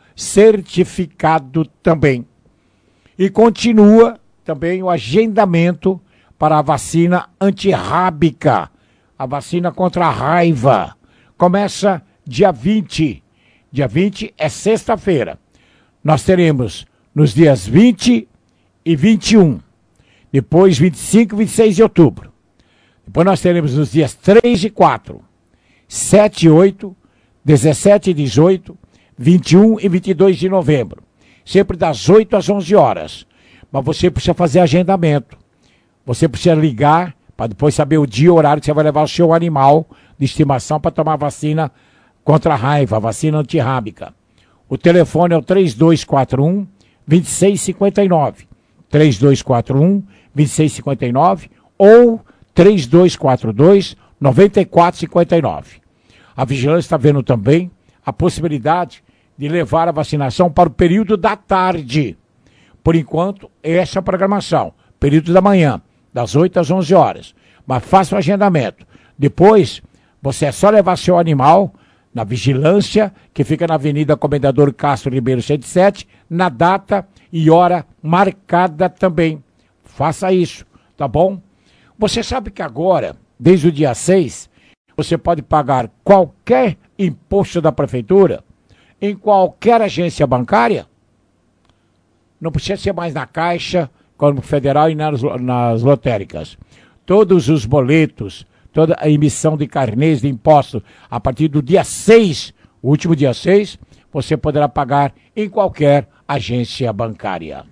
certificado também. E continua também o agendamento para a vacina antirrábica, a vacina contra a raiva. Começa dia vinte. Dia vinte é sexta-feira. Nós teremos nos dias vinte e vinte e um. Depois vinte e cinco e vinte e seis de outubro. Depois nós teremos nos dias três e quatro, sete e oito, dezessete e dezoito, vinte e um e vinte e dois de novembro. Sempre das oito às onze horas. Mas você precisa fazer agendamento. Você precisa ligar para depois saber o dia e o horário que você vai levar o seu animal de estimação para tomar vacina contra a raiva, vacina antirrábica. O telefone é o três dois quatro um, dois seis cinco nove. três dois quatro um, dois seis cinco nove ou três dois quatro dois, nove quatro cinco nove. A Vigilância está vendo também a possibilidade de levar a vacinação para o período da tarde. Por enquanto, essa é a programação. Período da manhã, das oito às onze horas. Mas faça o agendamento. Depois, você é só levar seu animal na Vigilância, que fica na Avenida Comendador Castro Ribeiro cento e sete, na data e hora marcada também. Faça isso, tá bom? Você sabe que agora, desde o dia seis, você pode pagar qualquer imposto da prefeitura em qualquer agência bancária? Não precisa ser mais na Caixa, como Federal e nas, nas lotéricas. Todos os boletos, toda a emissão de carnês de impostos, a partir do dia seis, o último dia seis, você poderá pagar em qualquer agência bancária.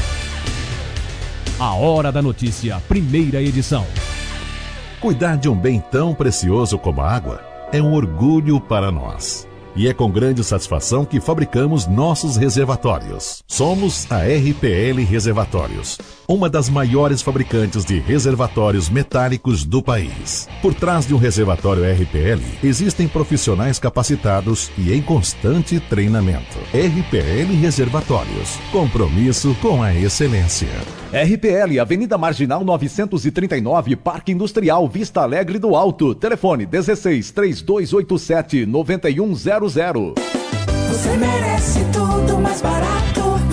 A Hora da Notícia, primeira edição. Cuidar de um bem tão precioso como a água é um orgulho para nós. E é com grande satisfação que fabricamos nossos reservatórios. Somos a R P L Reservatórios, uma das maiores fabricantes de reservatórios metálicos do país. Por trás de um reservatório R P L, existem profissionais capacitados e em constante treinamento. R P L Reservatórios, compromisso com a excelência. R P L, Avenida Marginal novecentos e trinta e nove, Parque Industrial, Vista Alegre do Alto. Telefone dezesseis, três dois oito sete, nove um zero zero. Você merece tudo mais barato.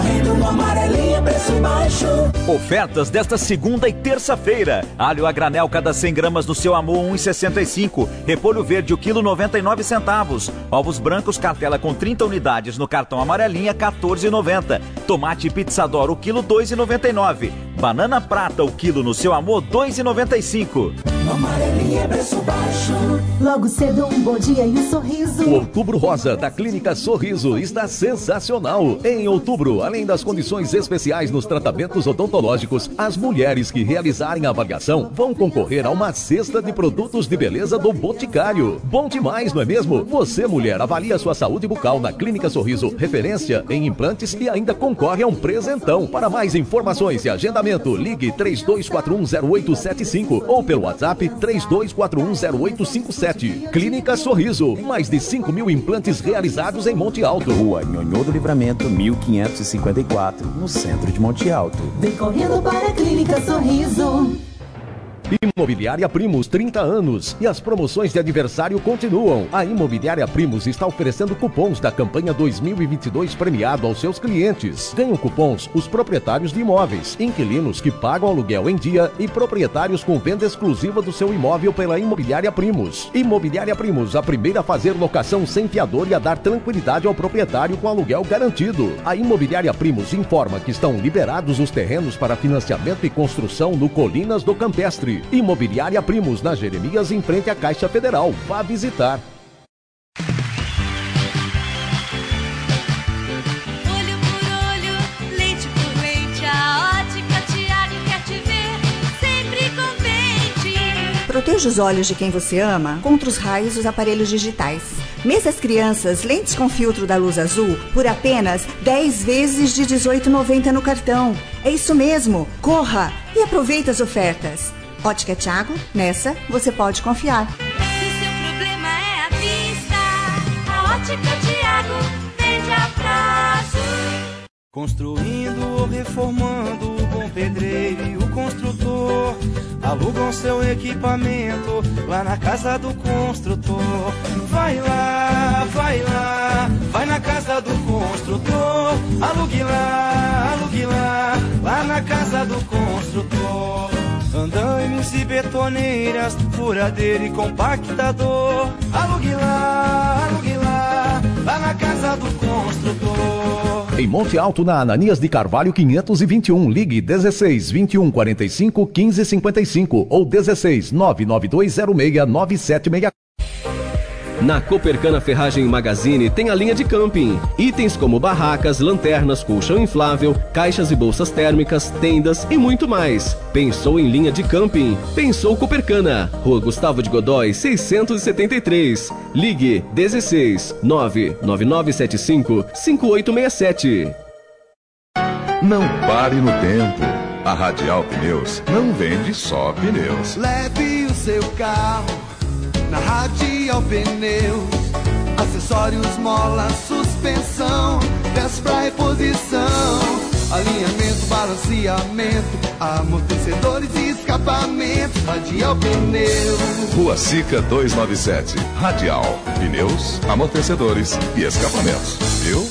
correndo no amarelinha, preço baixo. Ofertas desta segunda e terça-feira. Alho a granel cada cem gramas no seu amor um real e sessenta e cinco. Repolho verde o quilo noventa e nove centavos. Ovos brancos cartela com trinta unidades no cartão amarelinha quatorze reais e noventa centavos. Tomate Pizzador o quilo dois reais e noventa e nove centavos. Banana prata o quilo no seu amor dois reais e noventa e cinco centavos. No amarelinha, preço baixo. Logo cedo um bom dia e um sorriso. O Outubro Rosa da Clínica Sorriso está sensacional. Em outubro, além das condições especiais nos tratamentos odontológicos, as mulheres que realizarem a avaliação vão concorrer a uma cesta de produtos de beleza do Boticário. Bom demais, não é mesmo? Você, mulher, avalia sua saúde bucal na Clínica Sorriso, referência em implantes, e ainda concorre a um presentão. Para mais informações e agendamento, ligue três dois quatro um zero oito sete cinco ou pelo WhatsApp três dois quatro um zero oito cinco sete. Clínica Sorriso, mais de cinco mil implantes realizados em Monte Alto. Rua Nhonhô do Livramento, mil quinhentos e cinquenta e quatro, no centro de Monte Alto. Vem correndo para a Clínica Sorriso. Imobiliária Primos, trinta anos. E as promoções de aniversário continuam. A Imobiliária Primos está oferecendo cupons da campanha dois mil e vinte e dois premiado aos seus clientes. Ganham cupons os proprietários de imóveis, inquilinos que pagam aluguel em dia e proprietários com venda exclusiva do seu imóvel pela Imobiliária Primos. Imobiliária Primos, a primeira a fazer locação sem fiador e a dar tranquilidade ao proprietário com aluguel garantido. A Imobiliária Primos informa que estão liberados os terrenos para financiamento e construção no Colinas do Campestre. Imobiliária Primos, na Jeremias, em frente à Caixa Federal. Vá visitar. Olho por olho, leite por leite, a Ótica Tiago quer te ver sempre contente. Proteja os olhos de quem você ama contra os raios dos aparelhos digitais. Mesas Crianças, lentes com filtro da luz azul, por apenas dez vezes de dezoito reais e noventa centavos no cartão. É isso mesmo, corra e aproveite as ofertas. Ótica Tiago, nessa você pode confiar. Se o seu problema é a vista, a Ótica Tiago vende a prazo. Construindo ou reformando, o bom pedreiro e o construtor alugam seu equipamento lá na casa do construtor. Vai lá, vai lá, vai na casa do construtor. Alugue lá, alugue lá, lá na casa do construtor. Andaimes e betoneiras, furadeira e compactador. Alugue lá, alugue lá, lá na casa do construtor. Em Monte Alto, na Ananias de Carvalho quinhentos e vinte e um, ligue dezesseis, vinte e um, quarenta e cinco, quinze, cinquenta e cinco ou dezesseis, nove nove dois zero seis, nove sete seis quatro. Na Copercana Ferragem Magazine tem a linha de camping. Itens como barracas, lanternas, colchão inflável, caixas e bolsas térmicas, tendas e muito mais. Pensou em linha de camping? Pensou Copercana. Rua Gustavo de Godói, seiscentos e setenta e três. Ligue dezesseis, nove nove nove sete cinco, cinco oito seis sete. Não pare no tempo. A Radial Pneus não vende só pneus. Leve o seu carro na Radial Pneus. Acessórios, mola, suspensão, peças pra reposição, alinhamento, balanceamento, amortecedores e escapamento. Radial Pneus. Rua Sica duzentos e noventa e sete. Radial. Pneus, amortecedores e escapamentos. Viu?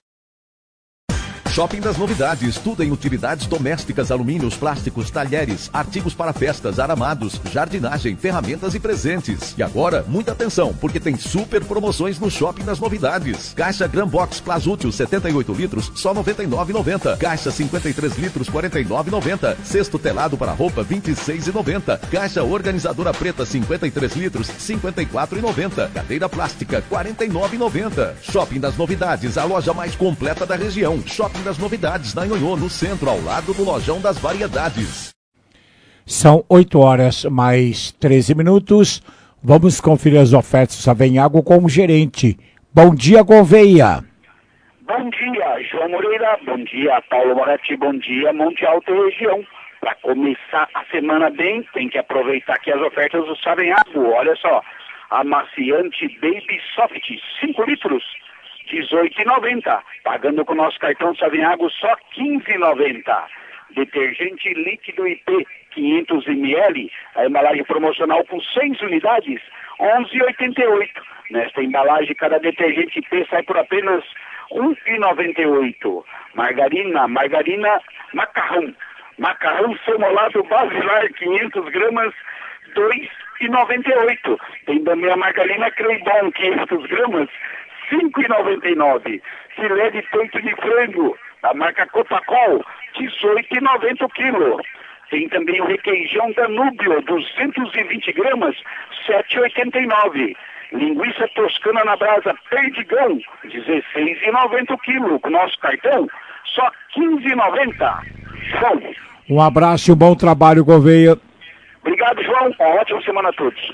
Shopping das Novidades, tudo em utilidades domésticas, alumínios, plásticos, talheres, artigos para festas, aramados, jardinagem, ferramentas e presentes. E agora, muita atenção, porque tem super promoções no Shopping das Novidades. Caixa Gran Box Plasútil setenta e oito litros, só noventa e nove reais e noventa centavos. Caixa cinquenta e três litros, quarenta e nove reais e noventa centavos. Cesto telado para roupa, vinte e seis reais e noventa centavos. Caixa organizadora preta, cinquenta e três litros, cinquenta e quatro reais e noventa centavos. Cadeira plástica, quarenta e nove reais e noventa centavos. Shopping das Novidades, a loja mais completa da região. Shopping das Novidades, na Nhonhô, no centro, ao lado do Lojão das Variedades. São oito horas mais treze minutos. Vamos conferir as ofertas do Savenhago com o gerente. Bom dia, Gouveia. Bom dia, João Moreira. Bom dia, Paulo Moretti. Bom dia, Monte Alto e região. Para começar a semana bem, tem que aproveitar aqui as ofertas do Savenhago. Olha só, amaciante Baby Soft, cinco litros. dezoito reais e noventa centavos, pagando com o nosso cartão Savenhago só quinze reais e noventa centavos. Detergente líquido I P, quinhentos mililitros, a embalagem promocional com seis unidades, onze reais e oitenta e oito centavos. Nesta embalagem, cada detergente I P sai por apenas um real e noventa e oito centavos. Margarina, margarina macarrão. Macarrão semolado basilar, quinhentos gramas, dois reais e noventa e oito centavos. Tem também a margarina Creibon, quinhentos gramas, cinco reais e noventa e nove centavos. Filé de peito de frango, da marca Cotacol, dezoito reais e noventa centavos o quilo. Tem também o requeijão Danúbio, duzentos e vinte gramas, sete reais e oitenta e nove centavos. Linguiça toscana na brasa Perdigão, dezesseis reais e noventa centavos o quilo. Com nosso cartão, só quinze reais e noventa centavos. João. Um abraço e um bom trabalho, Gouveia. Obrigado, João. Uma ótima semana a todos.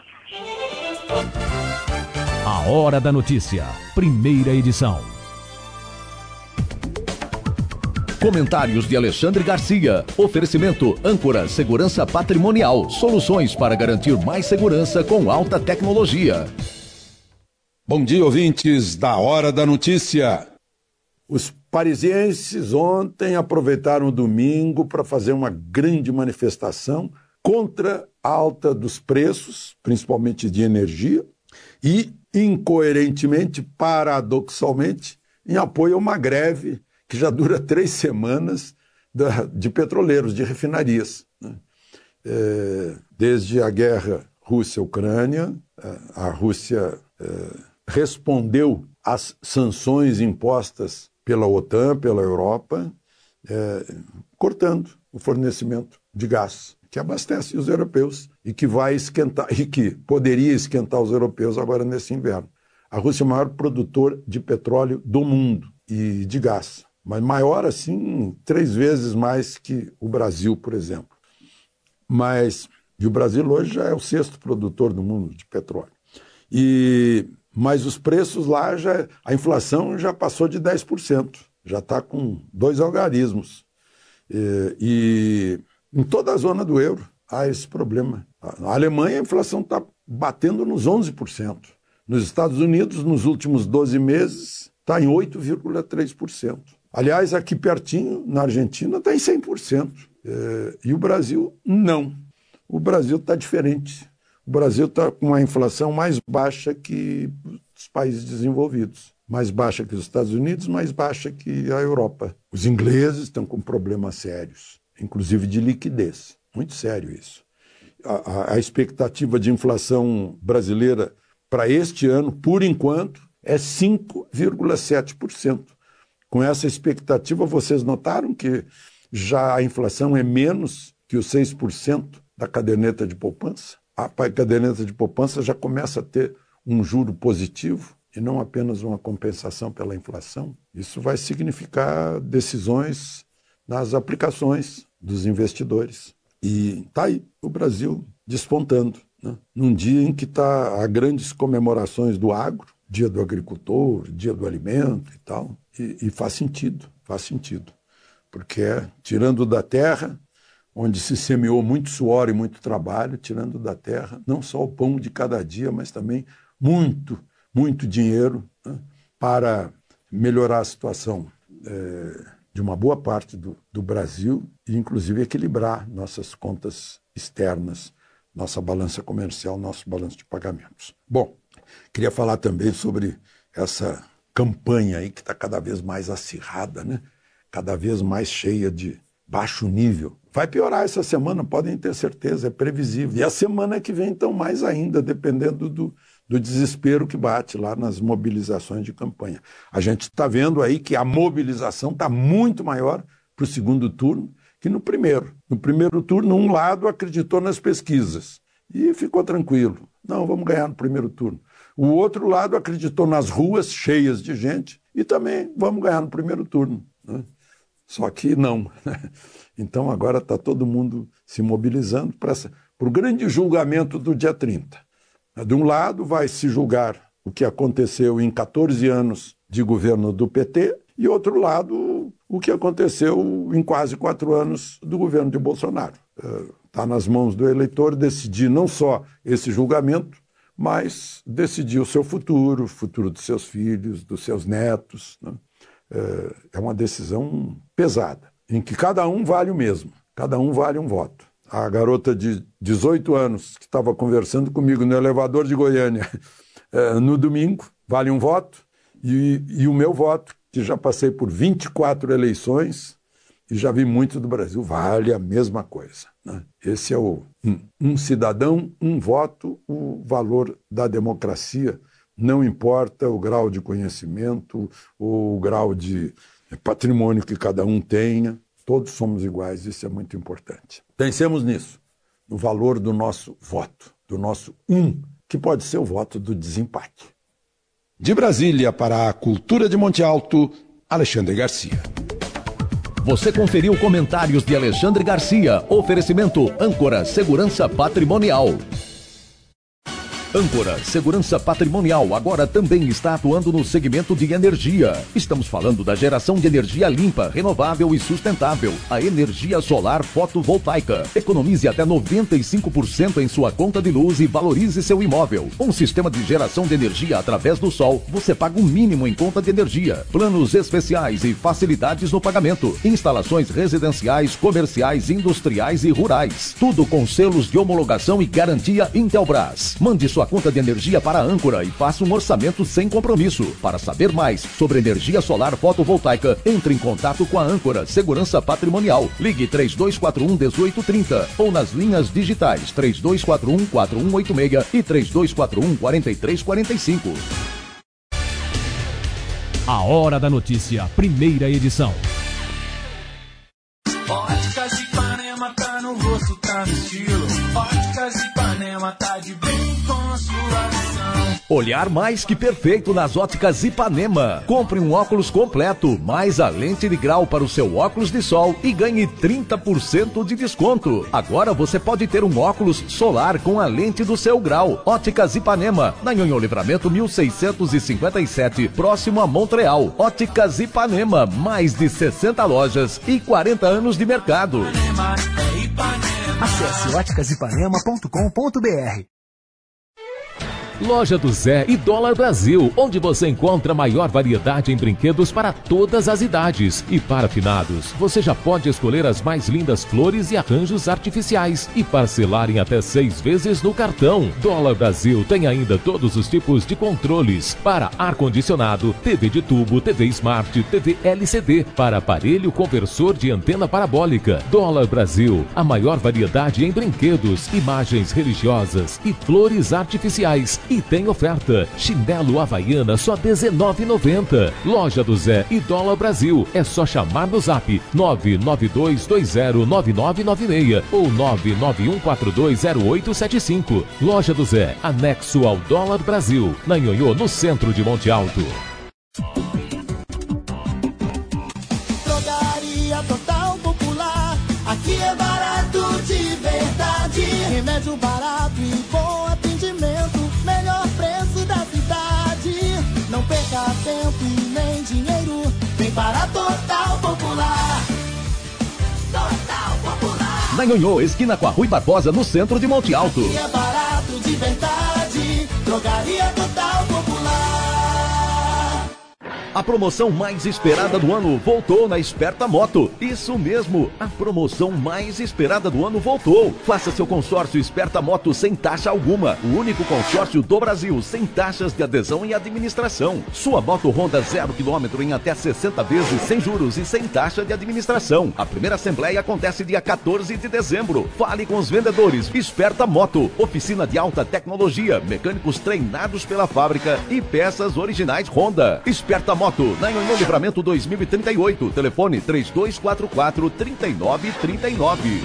A Hora da Notícia, primeira edição. Comentários de Alexandre Garcia. Oferecimento Âncora Segurança Patrimonial. Soluções para garantir mais segurança com alta tecnologia. Bom dia, ouvintes da Hora da Notícia. Os parisienses ontem aproveitaram o domingo para fazer uma grande manifestação contra a alta dos preços, principalmente de energia, e, incoerentemente, paradoxalmente, em apoio a uma greve que já dura três semanas de petroleiros, de refinarias. É, desde a guerra Rússia-Ucrânia, a Rússia é, respondeu às sanções impostas pela OTAN, pela Europa, é, cortando o fornecimento de gás, que abastece os europeus e que vai esquentar, e que poderia esquentar os europeus agora nesse inverno. A Rússia é o maior produtor de petróleo do mundo e de gás, mas maior assim, três vezes mais que o Brasil, por exemplo. Mas, e o Brasil hoje já é o sexto produtor do mundo de petróleo. E, mas os preços lá, já, a inflação já passou de dez por cento, já está com dois algarismos. E, e em toda a zona do euro há esse problema. Na Alemanha a inflação está batendo nos onze por cento. Nos Estados Unidos, nos últimos doze meses, está em oito vírgula três por cento. Aliás, aqui pertinho, na Argentina, está em cem por cento. É, e o Brasil, não. O Brasil está diferente. O Brasil está com uma inflação mais baixa que os países desenvolvidos. Mais baixa que os Estados Unidos, mais baixa que a Europa. Os ingleses estão com problemas sérios, inclusive de liquidez. Muito sério isso. A, a, a expectativa de inflação brasileira para este ano, por enquanto, é cinco vírgula sete por cento. Com essa expectativa, vocês notaram que já a inflação é menos que os seis por cento da caderneta de poupança? A caderneta de poupança já começa a ter um juro positivo e não apenas uma compensação pela inflação. Isso vai significar decisões nas aplicações dos investidores. E está aí o Brasil despontando, né? Num dia em que está há grandes comemorações do agro, dia do agricultor, dia do alimento e tal, e, e faz sentido, faz sentido, porque é tirando da terra, onde se semeou muito suor e muito trabalho, tirando da terra não só o pão de cada dia, mas também muito, muito dinheiro, né, para melhorar a situação é, de uma boa parte do, do Brasil e, inclusive, equilibrar nossas contas externas, nossa balança comercial, nosso balanço de pagamentos. Bom, queria falar também sobre essa campanha aí que está cada vez mais acirrada, né? Cada vez mais cheia de baixo nível. Vai piorar essa semana, podem ter certeza, é previsível. E a semana que vem, então, mais ainda, dependendo do, do desespero que bate lá nas mobilizações de campanha. A gente está vendo aí que a mobilização está muito maior para o segundo turno que no primeiro. No primeiro turno, um lado acreditou nas pesquisas e ficou tranquilo. Não, vamos ganhar no primeiro turno. O outro lado acreditou nas ruas cheias de gente e também vamos ganhar no primeiro turno, né? Só que não. Então agora está todo mundo se mobilizando para o grande julgamento do dia trinta. De um lado vai se julgar o que aconteceu em catorze anos de governo do P T e outro lado o que aconteceu em quase quatro anos do governo de Bolsonaro. Está nas mãos do eleitor decidir não só esse julgamento, mas decidir o seu futuro, o futuro dos seus filhos, dos seus netos, né? É uma decisão pesada. em que cada um vale o mesmo, cada um vale um voto. A garota de dezoito anos que estava conversando comigo no elevador de Goiânia no domingo, vale um voto, e, e o meu voto, que já passei por vinte e quatro eleições e já vi muito do Brasil, vale a mesma coisa, né? Esse é o um, um cidadão, um voto, o valor da democracia, não importa o grau de conhecimento, o grau de patrimônio que cada um tenha, todos somos iguais, isso é muito importante. Pensemos nisso, no valor do nosso voto, do nosso um, que pode ser o voto do desempate. De Brasília para a Cultura de Monte Alto, Alexandre Garcia. Você conferiu comentários de Alexandre Garcia. Oferecimento Âncora Segurança Patrimonial. Âncora Segurança Patrimonial agora também está atuando no segmento de energia. Estamos falando da geração de energia limpa, renovável e sustentável. A energia solar fotovoltaica. Economize até noventa e cinco por cento em sua conta de luz e valorize seu imóvel. Um sistema de geração de energia através do sol. Você paga o mínimo em conta de energia. Planos especiais e facilidades no pagamento. Instalações residenciais, comerciais, industriais e rurais. Tudo com selos de homologação e garantia Intelbras. Mande sua conta de energia para a Âncora e faça um orçamento sem compromisso. Para saber mais sobre energia solar fotovoltaica, entre em contato com a Âncora Segurança Patrimonial. Ligue três dois quatro um, um oito três zero ou nas linhas digitais três dois quatro um, quatro um oito seis e três dois quatro um, quatro três quatro cinco. A Hora da Notícia, primeira edição. Óticas Ipanema tá no rosto, tá no estilo. Óticas Ipanema tá de bem com a sua visão. Olhar mais que perfeito nas Óticas Ipanema. Compre um óculos completo, mais a lente de grau para o seu óculos de sol e ganhe trinta por cento de desconto. Agora você pode ter um óculos solar com a lente do seu grau. Óticas Ipanema, na Nhonhô Livramento mil seiscentos e cinquenta e sete, próximo a Montreal. Óticas Ipanema, mais de sessenta lojas e quarenta anos de mercado. Acesse óticas ipanema ponto com ponto br. Loja do Zé e Dólar Brasil, onde você encontra a maior variedade em brinquedos para todas as idades. E para finados, você já pode escolher as mais lindas flores e arranjos artificiais e parcelar em até seis vezes no cartão. Dólar Brasil tem ainda todos os tipos de controles para ar-condicionado, T V de tubo, T V Smart, T V L C D, para aparelho conversor de antena parabólica. Dólar Brasil, a maior variedade em brinquedos, imagens religiosas e flores artificiais. E tem oferta, chinelo Havaiana só dezenove reais e noventa centavos. Loja do Zé e Dólar Brasil, é só chamar no zap nove nove dois dois zero nove nove nove seis ou nove nove um quatro dois zero oito sete cinco. Loja do Zé, anexo ao Dólar Brasil, na Nhonhô, no centro de Monte Alto. Drogaria Total Popular, aqui é barato de verdade. Remédio barato e bom atendimento, melhor preço da cidade. Não perca tempo e nem dinheiro, vem para Total Popular. Total Popular. Na Nhonhô, esquina com a Rui Barbosa, no centro de Monte Alto. Aqui é barato de verdade, Drogaria Total Popular. A promoção mais esperada do ano voltou na Esperta Moto. Isso mesmo, a promoção mais esperada do ano voltou. Faça seu consórcio Esperta Moto sem taxa alguma. O único consórcio do Brasil sem taxas de adesão e administração. Sua moto Honda zero quilômetro em até sessenta vezes sem juros e sem taxa de administração. A primeira assembleia acontece dia quatorze de dezembro. Fale com os vendedores. Esperta Moto, oficina de alta tecnologia, mecânicos treinados pela fábrica e peças originais Honda. Esperta Moto, na Nhonhô Livramento dois mil e trinta e oito. Telefone três dois quatro quatro, três nove três nove.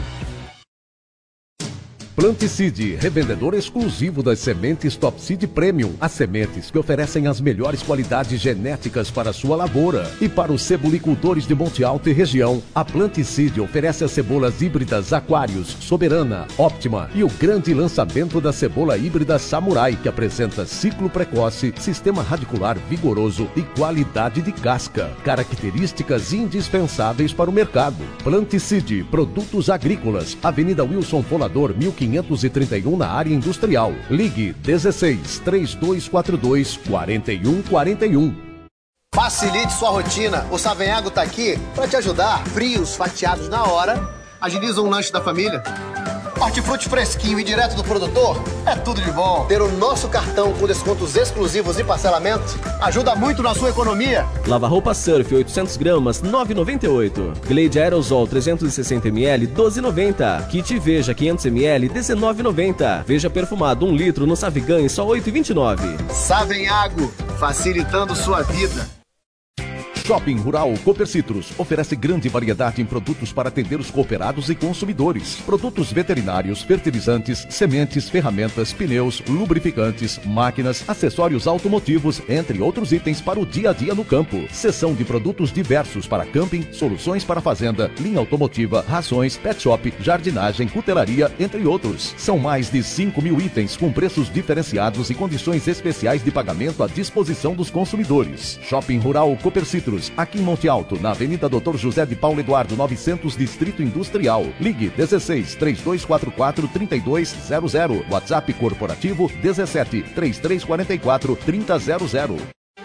Planticide, revendedor exclusivo das sementes Top Seed Premium. As sementes que oferecem as melhores qualidades genéticas para a sua lavoura. E para os cebolicultores de Monte Alto e região, a Planticide oferece as cebolas híbridas Aquários, Soberana, Óptima e o grande lançamento da cebola híbrida Samurai, que apresenta ciclo precoce, sistema radicular vigoroso e qualidade de casca. Características indispensáveis para o mercado. Planticide, produtos agrícolas, Avenida Wilson Folador, mil quinhentos e trinta e um, na área industrial. Ligue dezesseis, três dois quatro dois, quatro um quatro um. Facilite sua rotina. O Savenhago tá aqui para te ajudar. Frios, fatiados na hora, agilizam o lanche da família. Hortifruti fresquinho e direto do produtor é tudo de bom. Ter o nosso cartão com descontos exclusivos e parcelamento ajuda muito na sua economia. Lava-roupa Surf oitocentos gramas, nove reais e noventa e oito centavos. Glade Aerosol trezentos e sessenta mililitros, doze reais e noventa centavos. Kit Veja quinhentos mililitros, dezenove reais e noventa centavos. Veja perfumado um litro no Savigan, só oito reais e vinte e nove centavos. Savenhago, facilitando sua vida. Shopping Rural Cooper Citrus oferece grande variedade em produtos para atender os cooperados e consumidores. Produtos veterinários, fertilizantes, sementes, ferramentas, pneus, lubrificantes, máquinas, acessórios automotivos, entre outros itens para o dia a dia no campo. Seção de produtos diversos para camping, soluções para fazenda, linha automotiva, rações, pet shop, jardinagem, cutelaria, entre outros. São mais de cinco mil itens com preços diferenciados e condições especiais de pagamento à disposição dos consumidores. Shopping Rural Cooper Citrus, aqui em Monte Alto, na Avenida doutor José de Paulo Eduardo, novecentos, Distrito Industrial. Ligue dezesseis, trinta e dois quarenta e quatro, trinta e dois zero zero. WhatsApp corporativo dezessete, trinta e três quarenta e quatro, trinta zero zero.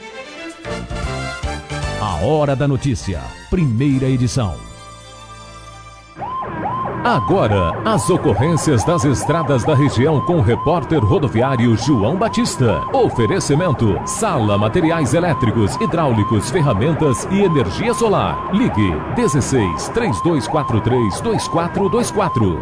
A Hora da Notícia, primeira edição. Agora, as ocorrências das estradas da região com o repórter rodoviário João Batista. Oferecimento: Sala Materiais Elétricos, Hidráulicos, Ferramentas e Energia Solar. Ligue dezesseis, trinta e dois quarenta e três, vinte e quatro vinte e quatro.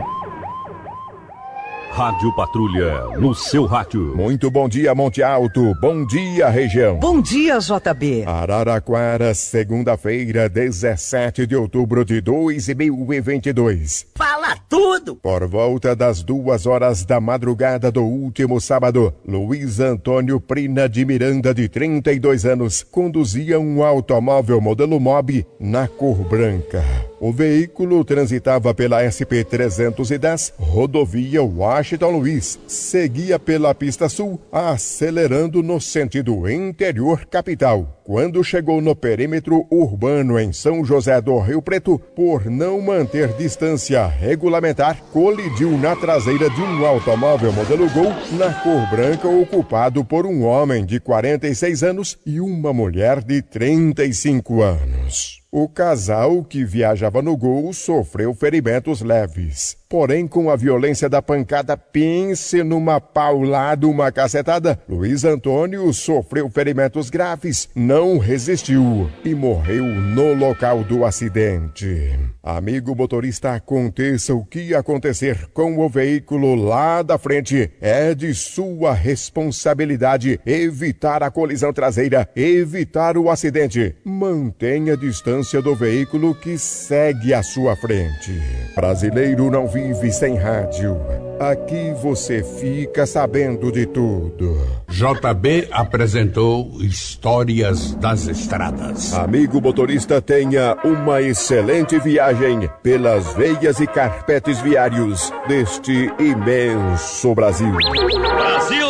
Rádio Patrulha, no seu rádio. Muito bom dia, Monte Alto. Bom dia, região. Bom dia, J B. Araraquara, segunda-feira, dezessete de outubro de dois mil e vinte e dois. Fala tudo! Por volta das duas horas da madrugada do último sábado, Luiz Antônio Prina de Miranda, de trinta e dois anos, conduzia um automóvel modelo Mobi na cor branca. O veículo transitava pela S P trezentos e dez, rodovia Washington Luiz. Seguia pela pista sul, acelerando no sentido interior capital. Quando chegou no perímetro urbano em São José do Rio Preto, por não manter distância regulamentar, colidiu na traseira de um automóvel modelo Gol na cor branca, ocupado por um homem de quarenta e seis anos e uma mulher de trinta e cinco anos. O casal que viajava no Gol sofreu ferimentos leves. Porém, com a violência da pancada, pense numa paulada, uma cacetada, Luiz Antônio sofreu ferimentos graves, não resistiu e morreu no local do acidente. Amigo motorista, aconteça o que acontecer com o veículo lá da frente, é de sua responsabilidade evitar a colisão traseira, evitar o acidente. Mantenha a distância do veículo que segue à sua frente. Brasileiro não vive sem rádio. Aqui você fica sabendo de tudo. J B apresentou Histórias das Estradas. Amigo motorista, tenha uma excelente viagem pelas veias e carpetes viários deste imenso Brasil. Brasil!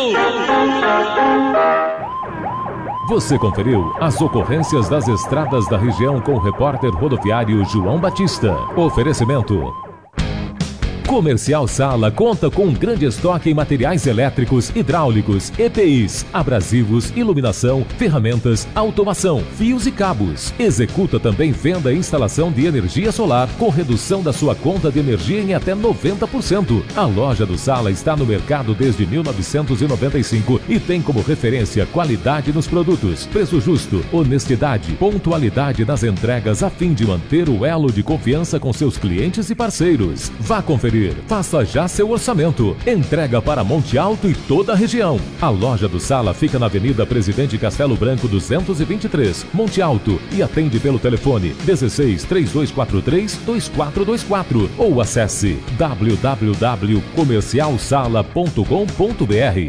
Você conferiu as ocorrências das estradas da região com o repórter rodoviário João Batista. Oferecimento: Comercial Sala conta com um grande estoque em materiais elétricos, hidráulicos, E P Is, abrasivos, iluminação, ferramentas, automação, fios e cabos. Executa também venda e instalação de energia solar com redução da sua conta de energia em até noventa por cento. A loja do Sala está no mercado desde mil novecentos e noventa e cinco e tem como referência qualidade nos produtos, preço justo, honestidade, pontualidade nas entregas a fim de manter o elo de confiança com seus clientes e parceiros. Vá conferir. Faça já seu orçamento. Entrega para Monte Alto e toda a região. A loja do Sala fica na Avenida Presidente Castelo Branco duzentos e vinte e três, Monte Alto, e atende pelo telefone dezesseis, trinta e dois quarenta e três, vinte e quatro vinte e quatro ou acesse w w w ponto comercial sala ponto com ponto b r.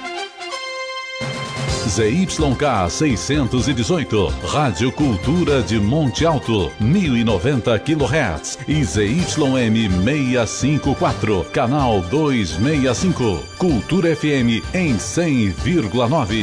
Z Y K seiscentos e dezoito, Rádio Cultura de Monte Alto, mil e noventa quilohertz, e Z Y M seiscentos e cinquenta e quatro, canal duzentos e sessenta e cinco, Cultura F M em cem vírgula nove.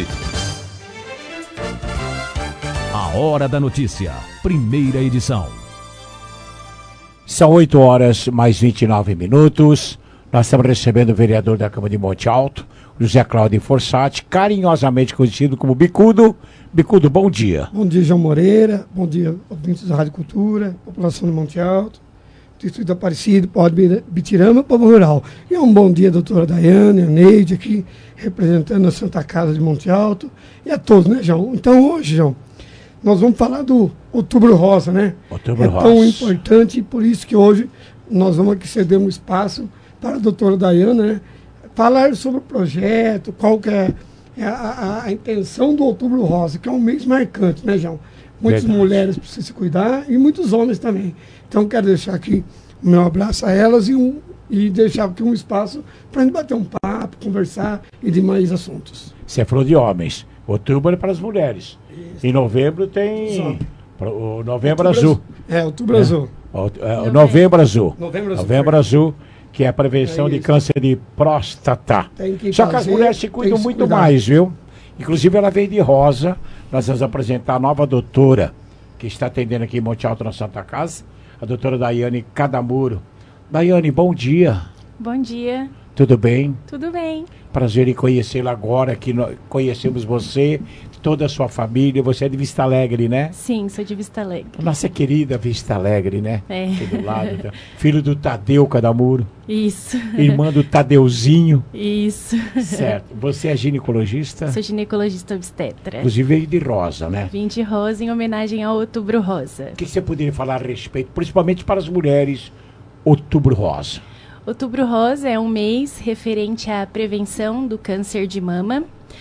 A Hora da Notícia, primeira edição. São oito horas mais vinte e nove minutos. Nós estamos recebendo o vereador da Câmara de Monte Alto, José Cláudio Fossati, carinhosamente conhecido como Bicudo. Bicudo, bom dia. Bom dia, João Moreira. Bom dia, ouvintes da Rádio Cultura, população do Monte Alto, Distrito Aparecido, Pó de Bitirama, povo rural. E é um bom dia, doutora Daiane, a Neide, aqui, representando a Santa Casa de Monte Alto, e a todos, né, João? Então, hoje, João, nós vamos falar do Outubro Rosa, né? Outubro é Rosa. tão importante, e por isso que hoje nós vamos aqui ceder um espaço para a doutora Daiane, né? Falar sobre o projeto, qual que é a, a, a intenção do Outubro Rosa, que é um mês marcante, né, João? Muitas Verdade. mulheres precisam se cuidar e muitos homens também. Então, quero deixar aqui o meu abraço a elas e, um, e deixar aqui um espaço para a gente bater um papo, conversar e demais assuntos. Você falou de homens. Outubro é para as mulheres. Isso. Em novembro tem o Novembro Outubro Azul. azul. É, Outubro é. Azul. O, é, o Novembro Azul. Novembro Azul. Novembro Azul, que é a prevenção É de isso. câncer de próstata. Tem que Só que as fazer, mulheres se tem cuidam que se muito cuidar. mais, viu? Inclusive ela veio de rosa. Nós vamos apresentar a nova doutora que está atendendo aqui em Monte Alto na Santa Casa, a doutora Daiane Cadamuro. Daiane, bom dia. Bom dia. Tudo bem? Tudo bem. Prazer em conhecê-la agora, que nós conhecemos você, toda a sua família. Você é de Vista Alegre, né? Sim, sou de Vista Alegre. Nossa querida Vista Alegre, né? É. Aqui do lado. Tá? Filho do Tadeu Cadamuro. Isso. Irmã do Tadeuzinho. Isso. Certo. Você é ginecologista? Sou ginecologista obstetra. Inclusive veio de rosa, né? Vim de rosa em homenagem ao Outubro Rosa. O que você poderia falar a respeito, principalmente para as mulheres, Outubro Rosa? Outubro Rosa é um mês referente à prevenção do câncer de mama,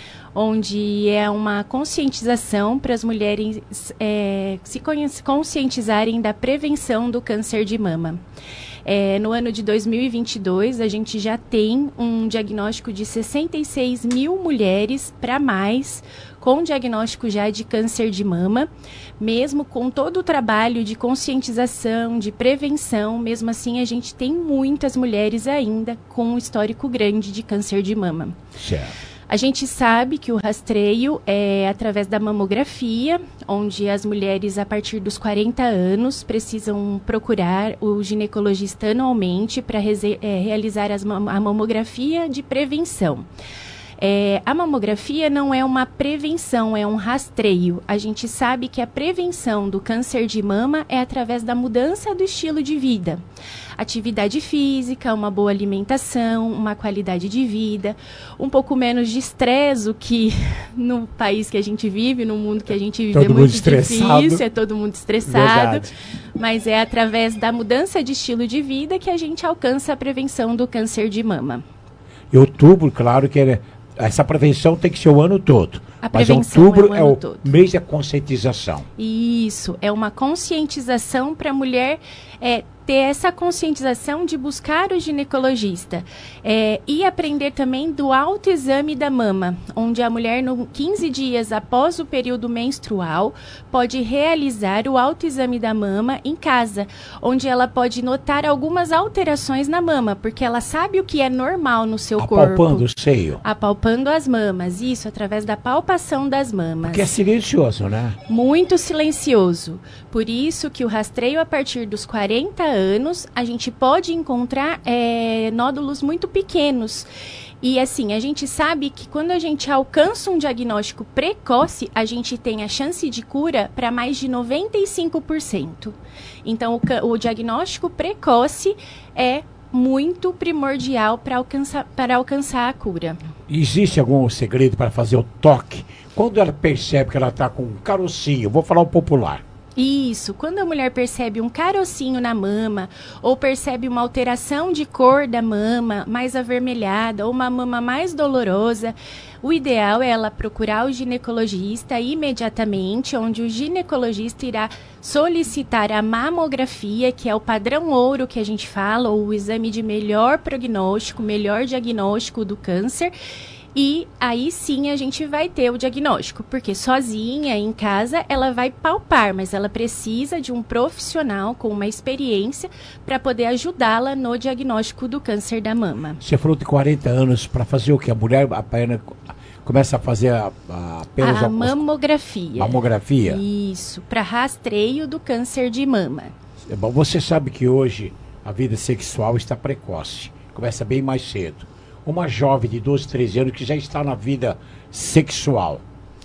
onde é uma conscientização para as mulheres é, se conscientizarem da prevenção do câncer de mama. É, no ano de dois mil e vinte e dois, a gente já tem um diagnóstico de sessenta e seis mil mulheres para mais com diagnóstico já de câncer de mama, mesmo com todo o trabalho de conscientização, de prevenção, mesmo assim a gente tem muitas mulheres ainda com um histórico grande de câncer de mama. Certo. A gente sabe que o rastreio é através da mamografia, onde as mulheres a partir dos quarenta anos precisam procurar o ginecologista anualmente para é, realizar as, a mamografia de prevenção. É, a mamografia não é uma prevenção, é um rastreio. A gente sabe que a prevenção do câncer de mama é através da mudança do estilo de vida. Atividade física, uma boa alimentação, uma qualidade de vida, um pouco menos de estresse, o que no país que a gente vive, no mundo que a gente vive todo é muito difícil, é todo mundo estressado. Verdade. Mas é através da mudança de estilo de vida que a gente alcança a prevenção do câncer de mama. Em outubro, claro que é... Essa prevenção tem que ser o ano todo. A mas prevenção outubro é o, é o todo. mês da conscientização. Isso, é uma conscientização para a mulher é, ter essa conscientização de buscar o ginecologista. É, e aprender também do autoexame da mama, onde a mulher, no quinze dias após o período menstrual, pode realizar o autoexame da mama em casa, onde ela pode notar algumas alterações na mama, porque ela sabe o que é normal no seu Apalpando corpo. Apalpando o seio. Apalpando as mamas, isso, através da palpação das mamas. Porque é silencioso, né? Muito silencioso. Por isso que o rastreio a partir dos quarenta anos, a gente pode encontrar é, nódulos muito pequenos. E assim, a gente sabe que quando a gente alcança um diagnóstico precoce, a gente tem a chance de cura para mais de noventa e cinco por cento. Então, o, o diagnóstico precoce é muito primordial para alcançar, para alcançar a cura. Existe algum segredo para fazer o toque? Quando ela percebe que ela está com um carocinho, vou falar o popular. Isso, quando a mulher percebe um carocinho na mama, ou percebe uma alteração de cor da mama, mais avermelhada, ou uma mama mais dolorosa, o ideal é ela procurar o ginecologista imediatamente, onde o ginecologista irá solicitar a mamografia, que é o padrão ouro que a gente fala, ou o exame de melhor prognóstico, melhor diagnóstico do câncer. E aí sim a gente vai ter o diagnóstico, porque sozinha, em casa, ela vai palpar, mas ela precisa de um profissional com uma experiência para poder ajudá-la no diagnóstico do câncer da mama. Você falou de quarenta anos, para fazer o que? A mulher apenas começa a fazer a, a, apenas a a mamografia. Mamografia? Isso, para rastreio do câncer de mama. É bom, você sabe que hoje a vida sexual está precoce, começa bem mais cedo. uma jovem de doze, treze anos que já está na vida sexual,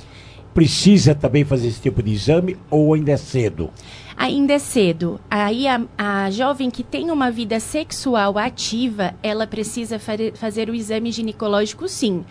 precisa também fazer esse tipo de exame ou ainda é cedo? Ainda é cedo. Aí a, a jovem que tem uma vida sexual ativa, ela precisa fare, fazer o exame ginecológico, sim.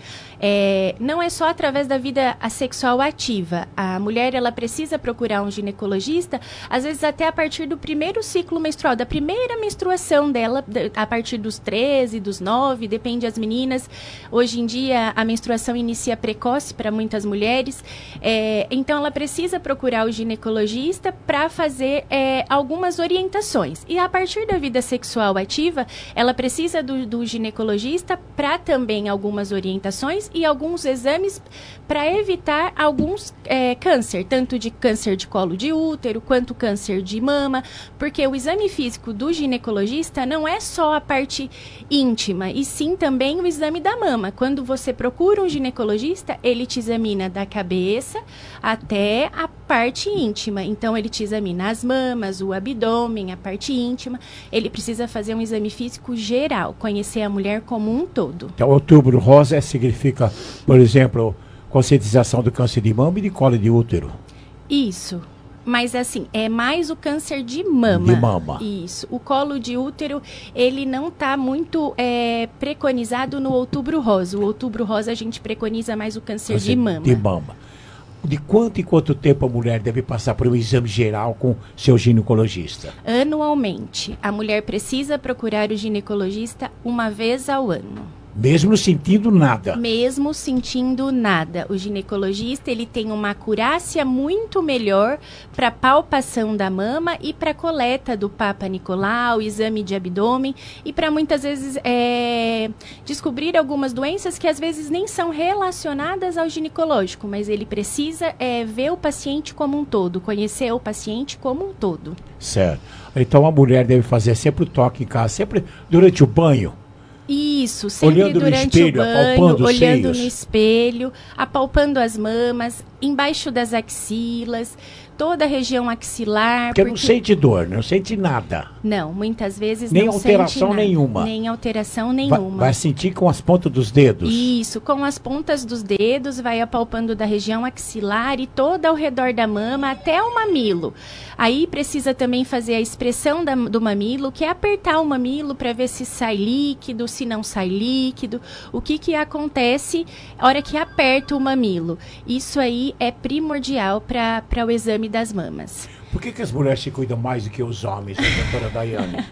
É, não é só através da vida sexual ativa. A mulher, ela precisa procurar um ginecologista, às vezes até a partir do primeiro ciclo menstrual, da primeira menstruação dela, a partir dos treze, dos nove, depende das meninas. Hoje em dia, a menstruação inicia precoce para muitas mulheres. É, então, ela precisa procurar o ginecologista para fazer é, algumas orientações. E a partir da vida sexual ativa, ela precisa do, do ginecologista para também algumas orientações e alguns exames para evitar alguns é, câncer, tanto de câncer de colo de útero, quanto câncer de mama, porque o exame físico do ginecologista não é só a parte íntima, e sim também o exame da mama. Quando você procura um ginecologista, ele te examina da cabeça até a parte íntima. Então, ele te examina as mamas, o abdômen, a parte íntima. Ele precisa fazer um exame físico geral, conhecer a mulher como um todo. Então, outubro rosa significa, por exemplo, conscientização do câncer de mama e de colo de útero. Isso. Mas, assim, é mais o câncer de mama. De mama. Isso. O colo de útero, ele não está muito é, preconizado no outubro rosa. O outubro rosa, a gente preconiza mais o câncer, câncer de mama. De mama. De quanto em quanto tempo a mulher deve passar por um exame geral com seu ginecologista? Anualmente. A mulher precisa procurar o ginecologista uma vez ao ano. Mesmo sentindo nada? Mesmo sentindo nada. O ginecologista, ele tem uma acurácia muito melhor para palpação da mama e para coleta do Papa Nicolau, exame de abdômen e para muitas vezes é, descobrir algumas doenças que às vezes nem são relacionadas ao ginecológico, mas ele precisa é, ver o paciente como um todo, conhecer o paciente como um todo. Certo. Então a mulher deve fazer sempre o toque em casa, sempre durante o banho. Isso, sempre olhando durante no espelho, o banho, apalpando os olhando seios. no espelho, apalpando as mamas, embaixo das axilas, toda a região axilar. Porque, porque não sente dor, não sente nada. Não, muitas vezes nem não alteração sente nada. nenhuma. Nem alteração Vai, nenhuma. vai sentir com as pontas dos dedos. Isso, com as pontas dos dedos, vai apalpando da região axilar e toda ao redor da mama até o mamilo. Aí precisa também fazer a expressão da, do mamilo, que é apertar o mamilo para ver se sai líquido, se não sai líquido, o que que acontece na hora que aperta o mamilo. Isso aí é primordial para para o exame das mamas. Por que que as mulheres se cuidam mais do que os homens, doutora Daiane?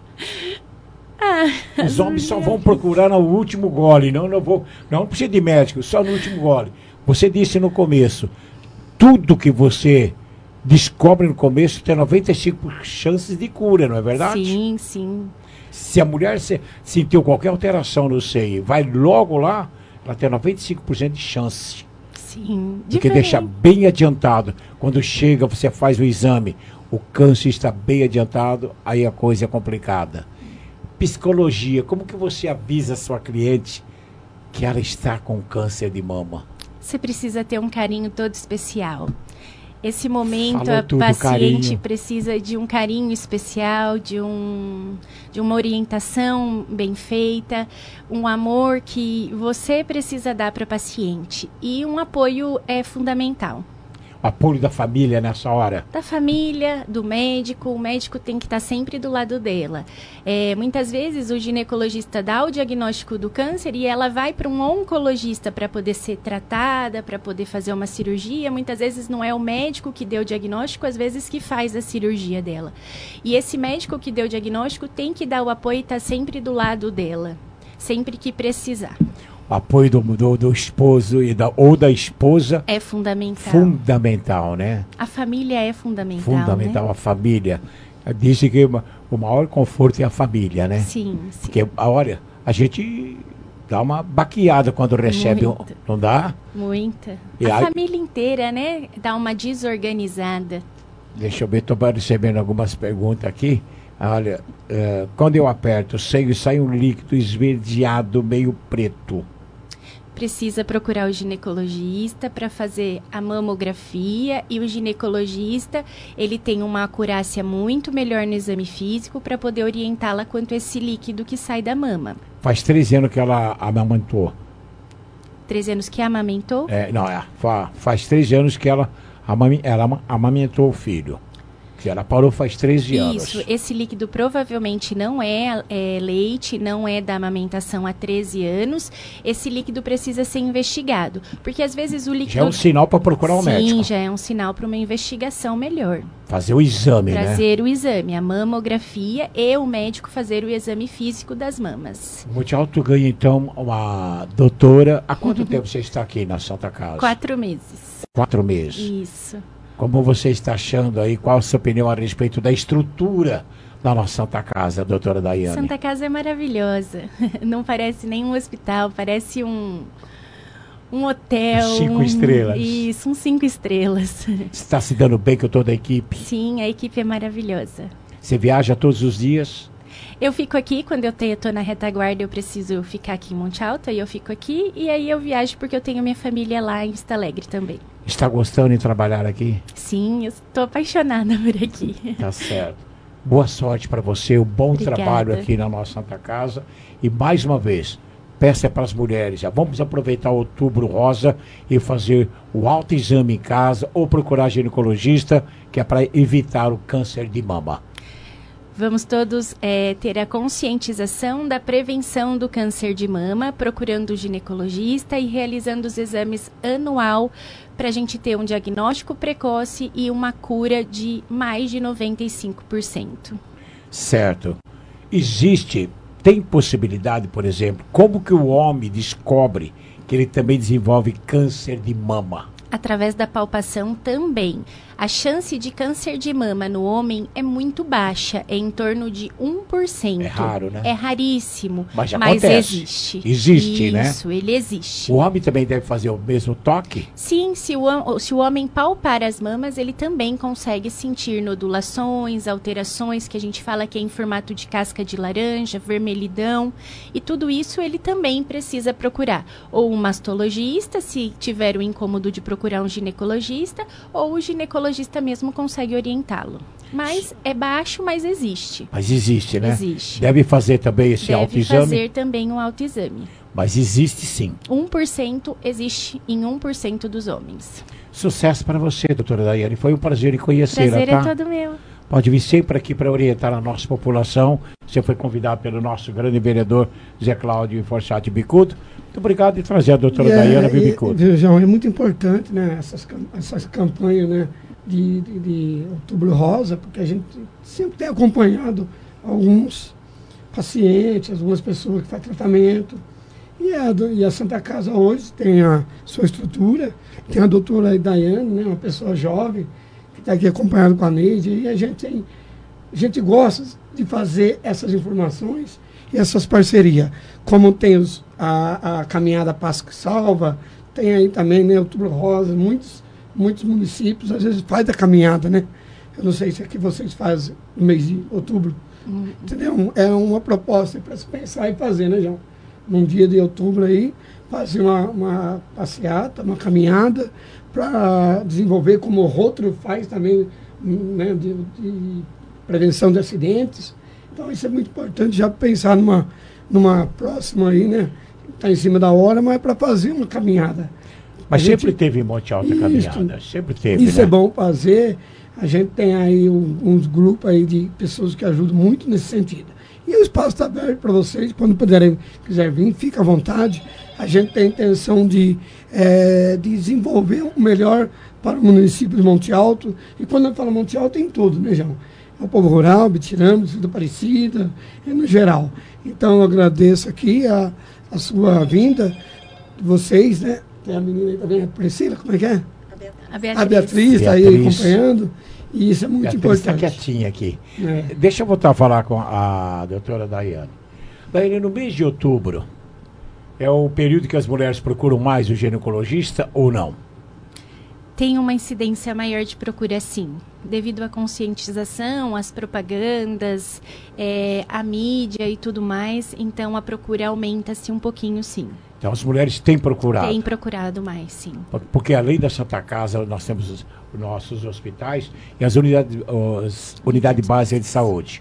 Ah, os homens só vão procurar no último gole, não, não, vou, não precisa de médico, só no último gole. Você disse no começo, tudo que você descobre no começo tem noventa e cinco por cento chances de cura, não é verdade? Sim, sim. Se a mulher se, sentiu qualquer alteração no seio, vai logo lá, ela tem noventa e cinco por cento de chance. Sim. Tem que deixar bem adiantado. Quando chega, você faz o exame, o câncer está bem adiantado, aí a coisa é complicada. Psicologia, como que você avisa a sua cliente que ela está com câncer de mama? Você precisa ter um carinho todo especial. Esse momento, Falou a tudo, paciente carinho. precisa de um carinho especial, de, um, de uma orientação bem feita, um amor que você precisa dar para a paciente. E um apoio é fundamental. Apoio da família nessa hora? Da família, do médico. O médico tem que estar sempre do lado dela. É, muitas vezes o ginecologista dá o diagnóstico do câncer e ela vai para um oncologista para poder ser tratada, para poder fazer uma cirurgia. Muitas vezes não é o médico que deu o diagnóstico, às vezes que faz a cirurgia dela. E esse médico que deu o diagnóstico tem que dar o apoio e estar sempre do lado dela, sempre que precisar. O apoio do, do, do esposo e da, ou da esposa é fundamental. Fundamental, né? A família é fundamental. Fundamental, né? A família. Dizem que uma, o maior conforto é a família, né? Sim, sim. Porque, olha, a gente dá uma baqueada quando recebe, um, não dá? Muita. E a aí, família inteira, né? Dá uma desorganizada. Deixa eu ver, estou recebendo algumas perguntas aqui. Olha, uh, quando eu aperto o seio, sai um líquido esverdeado, meio preto. Precisa procurar o ginecologista para fazer a mamografia, e o ginecologista, ele tem uma acurácia muito melhor no exame físico para poder orientá-la quanto a esse líquido que sai da mama. Faz treze anos que ela amamentou. treze anos que amamentou? É, não, é, fa, faz treze anos que ela, amame, ela amamentou o filho. Que ela parou faz treze anos. Isso, esse líquido provavelmente não é, é leite, não é da amamentação há treze anos. Esse líquido precisa ser investigado. Porque às vezes o líquido... Já é um sinal para procurar um Sim, médico. Sim, já é um sinal para uma investigação melhor. Fazer o exame, Trazer né? Fazer o exame, a mamografia e o médico fazer o exame físico das mamas. Monte Alto ganha, então, uma doutora. Há quanto tempo você está aqui na Santa Casa? Quatro meses. Quatro meses. Isso. Como você está achando aí? Qual a sua opinião a respeito da estrutura da nossa Santa Casa, doutora Daiane? Santa Casa é maravilhosa. Não parece nenhum hospital, parece um, um hotel. Cinco um, estrelas. Isso, um cinco estrelas. Você está se dando bem com toda a equipe? Sim, a equipe é maravilhosa. Você viaja todos os dias? Eu fico aqui, quando eu estou na retaguarda, eu preciso ficar aqui em Monte Alto, aí eu fico aqui, e aí eu viajo porque eu tenho minha família lá em Vista Alegre também. Está gostando de trabalhar aqui? Sim, eu estou apaixonada por aqui. Tá certo. Boa sorte para você, um bom Obrigada. Trabalho aqui na nossa Santa Casa. E mais uma vez, peça para as mulheres, já vamos aproveitar o Outubro Rosa e fazer o autoexame em casa ou procurar ginecologista, que é para evitar o câncer de mama. Vamos todos é, ter a conscientização da prevenção do câncer de mama, procurando o ginecologista e realizando os exames anual para a gente ter um diagnóstico precoce e uma cura de mais de noventa e cinco por cento. Certo. Existe, tem possibilidade, por exemplo, como que o homem descobre que ele também desenvolve câncer de mama? Através da palpação também. A chance de câncer de mama no homem é muito baixa, é em torno de um por cento. É raro, né? É raríssimo, mas, mas acontece. existe. Existe, Isso, né? Isso, ele existe. O homem também deve fazer o mesmo toque? Sim, se o, se o homem palpar as mamas, ele também consegue sentir nodulações, alterações, que a gente fala que é em formato de casca de laranja, vermelhidão, e tudo isso ele também precisa procurar. Ou um mastologista, se tiver o incômodo de procurar um ginecologista, ou o ginecologista mesmo consegue orientá-lo. Mas é baixo, mas existe. Mas existe, né? Existe. Deve fazer também esse Deve autoexame? Deve fazer também um autoexame. Mas existe sim. um por cento existe em um por cento dos homens. Sucesso para você, doutora Daiane. Foi um prazer em conhecê-la, Prazer tá? é todo meu. Pode vir sempre aqui para orientar a nossa população. Você foi convidado pelo nosso grande vereador Zé Cláudio Forchati Bicudo. Muito obrigado por trazer a doutora yeah, Daiane Bicudo. João, é muito importante, né, essas, essas campanhas, né, de, de, de Outubro Rosa, porque a gente sempre tem acompanhado alguns pacientes, algumas pessoas que fazem tratamento. E a, e a Santa Casa hoje tem a sua estrutura, tem a doutora Daiane, né, uma pessoa jovem, que está aqui acompanhando com a Neide, e a gente, tem, a gente gosta de fazer essas informações e essas parcerias. Como tem os, a, a caminhada Passo que Salva, tem aí também, né, Outubro Rosa, muitos, muitos municípios, às vezes faz a caminhada, né? Eu não sei se aqui vocês fazem no mês de outubro. Uhum. Entendeu? É uma proposta para se pensar e fazer, né, João? Num dia de outubro aí, fazer uma, uma passeata, uma caminhada, para desenvolver, como o Rotary faz também, né, de, de prevenção de acidentes. Então isso é muito importante, já pensar numa, numa próxima aí, né? Está em cima da hora, mas é para fazer uma caminhada. Mas a sempre gente, teve em Monte Alto a caminhada, sempre teve, Isso né? é bom fazer. A gente tem aí um, uns grupos aí de pessoas que ajudam muito nesse sentido. E o espaço está aberto para vocês, quando puderem, quiser vir, fica à vontade. A gente tem a intenção de, é, de desenvolver o melhor para o município de Monte Alto. E quando eu falo Monte Alto, tem tudo, né, João? É o povo rural, Bitirama, Distrito Aparecida, e no geral. Então, eu agradeço aqui a, a sua vinda, de vocês, né? Tem a menina aí também, a Priscila, como é que é? A Beatriz. A Beatriz está aí acompanhando. E isso é muito Beatriz importante. está quietinha aqui. É. Deixa eu voltar a falar com a doutora Daiane. Daiane, no mês de outubro, é o período que as mulheres procuram mais o ginecologista ou não? Tem uma incidência maior de procura, sim. Devido à conscientização, às propagandas, é, a mídia e tudo mais, então a procura aumenta-se um pouquinho, sim. Então as mulheres têm procurado? Têm procurado mais, sim. Porque além da Santa Casa, nós temos os nossos hospitais e as unidades, as unidades básicas de saúde.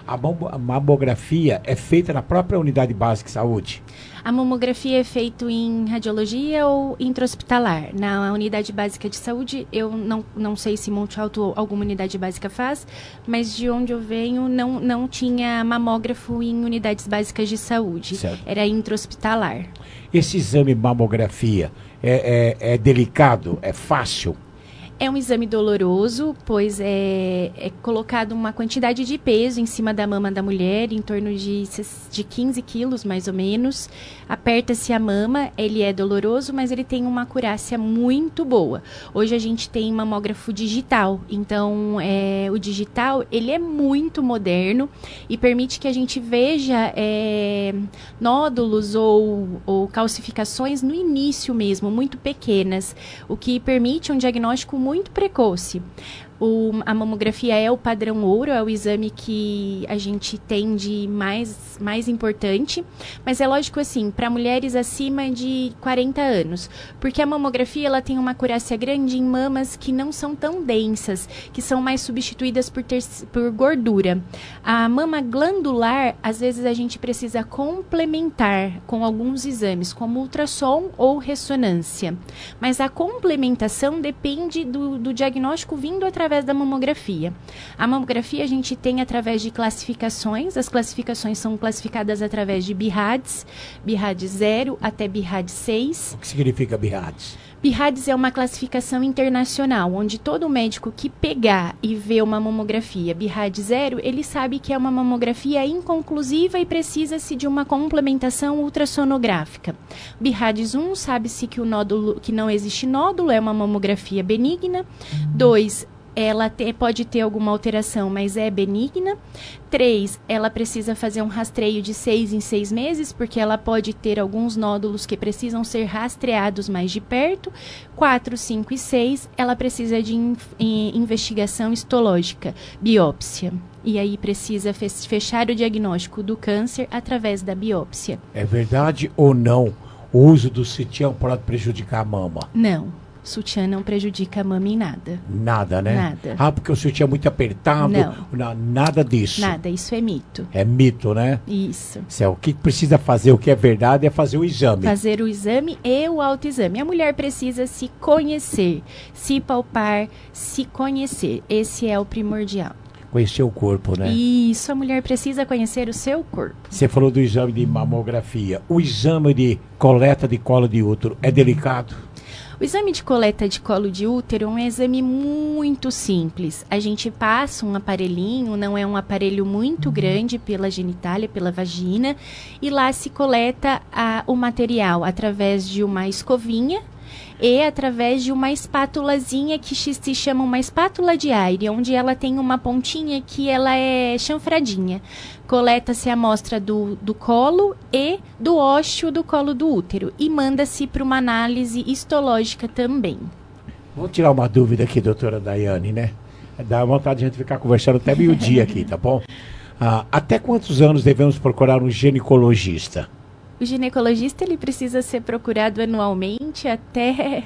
A, mamo- a mamografia é feita na própria unidade básica de saúde? A mamografia é feita em radiologia ou intra-hospitalar. Na unidade básica de saúde, eu não, não sei se Monte Alto alguma unidade básica faz, mas de onde eu venho não, não tinha mamógrafo em unidades básicas de saúde. Certo. Era intra-hospitalar. Esse exame mamografia é, é, é delicado? É fácil? É um exame doloroso, pois é, é colocado uma quantidade de peso em cima da mama da mulher, em torno de, de quinze quilos, mais ou menos. Aperta-se a mama, ele é doloroso, mas ele tem uma acurácia muito boa. Hoje a gente tem mamógrafo digital, então é, o digital ele é muito moderno e permite que a gente veja é, nódulos ou, ou calcificações no início mesmo, muito pequenas, o que permite um diagnóstico muito precoce. O, a mamografia é o padrão ouro, é o exame que a gente tem de mais, mais importante, mas é lógico assim, para mulheres acima de quarenta anos, porque a mamografia ela tem uma acurácia grande em mamas que não são tão densas, que são mais substituídas por, ter, por gordura. A mama glandular, às vezes a gente precisa complementar com alguns exames, como ultrassom ou ressonância, mas a complementação depende do, do diagnóstico vindo através através da mamografia. A mamografia a gente tem através de classificações, as classificações são classificadas através de B I R A D S, B I R A D zero até B I R A D seis. O que significa B I R A D S? B I R A D S é uma classificação internacional, onde todo médico que pegar e ver uma mamografia B I R A D zero, ele sabe que é uma mamografia inconclusiva e precisa-se de uma complementação ultrassonográfica. B I R A D S um, sabe-se que o nódulo, que não existe nódulo, é uma mamografia benigna. dois, ela te, pode ter alguma alteração, mas é benigna. Três, ela precisa fazer um rastreio de seis em seis meses, porque ela pode ter alguns nódulos que precisam ser rastreados mais de perto. Quatro, cinco e seis, ela precisa de in, in, investigação histológica, biópsia. E aí precisa fechar o diagnóstico do câncer através da biópsia. É verdade ou não? O uso do sutiã pode prejudicar a mama? Não. Sutiã não prejudica a mama em nada. Nada, né? Nada. Ah, porque o sutiã é muito apertado. Não. Na, nada disso. Nada, isso é mito. É mito, né? Isso. Isso. O que precisa fazer, o que é verdade, é fazer o exame. Fazer o exame e o autoexame. A mulher precisa se conhecer, se palpar, se conhecer. Esse é o primordial. Conhecer o corpo, né? Isso, a mulher precisa conhecer o seu corpo. Você falou do exame de mamografia. O exame de coleta de colo de útero é delicado? O exame de coleta de colo de útero é um exame muito simples. A gente passa um aparelhinho, não é um aparelho muito grande pela genitália, pela vagina, e lá se coleta a, o material através de uma escovinha e através de uma espátulazinha que se chama uma espátula de aire, onde ela tem uma pontinha que ela é chanfradinha. Coleta-se a amostra do, do colo e do ósseo do colo do útero e manda-se para uma análise histológica também. Vou tirar uma dúvida aqui, doutora Daiane, né? Dá vontade de a gente ficar conversando até meio-dia aqui, tá bom? Ah, até quantos anos devemos procurar um ginecologista? O ginecologista ele precisa ser procurado anualmente até,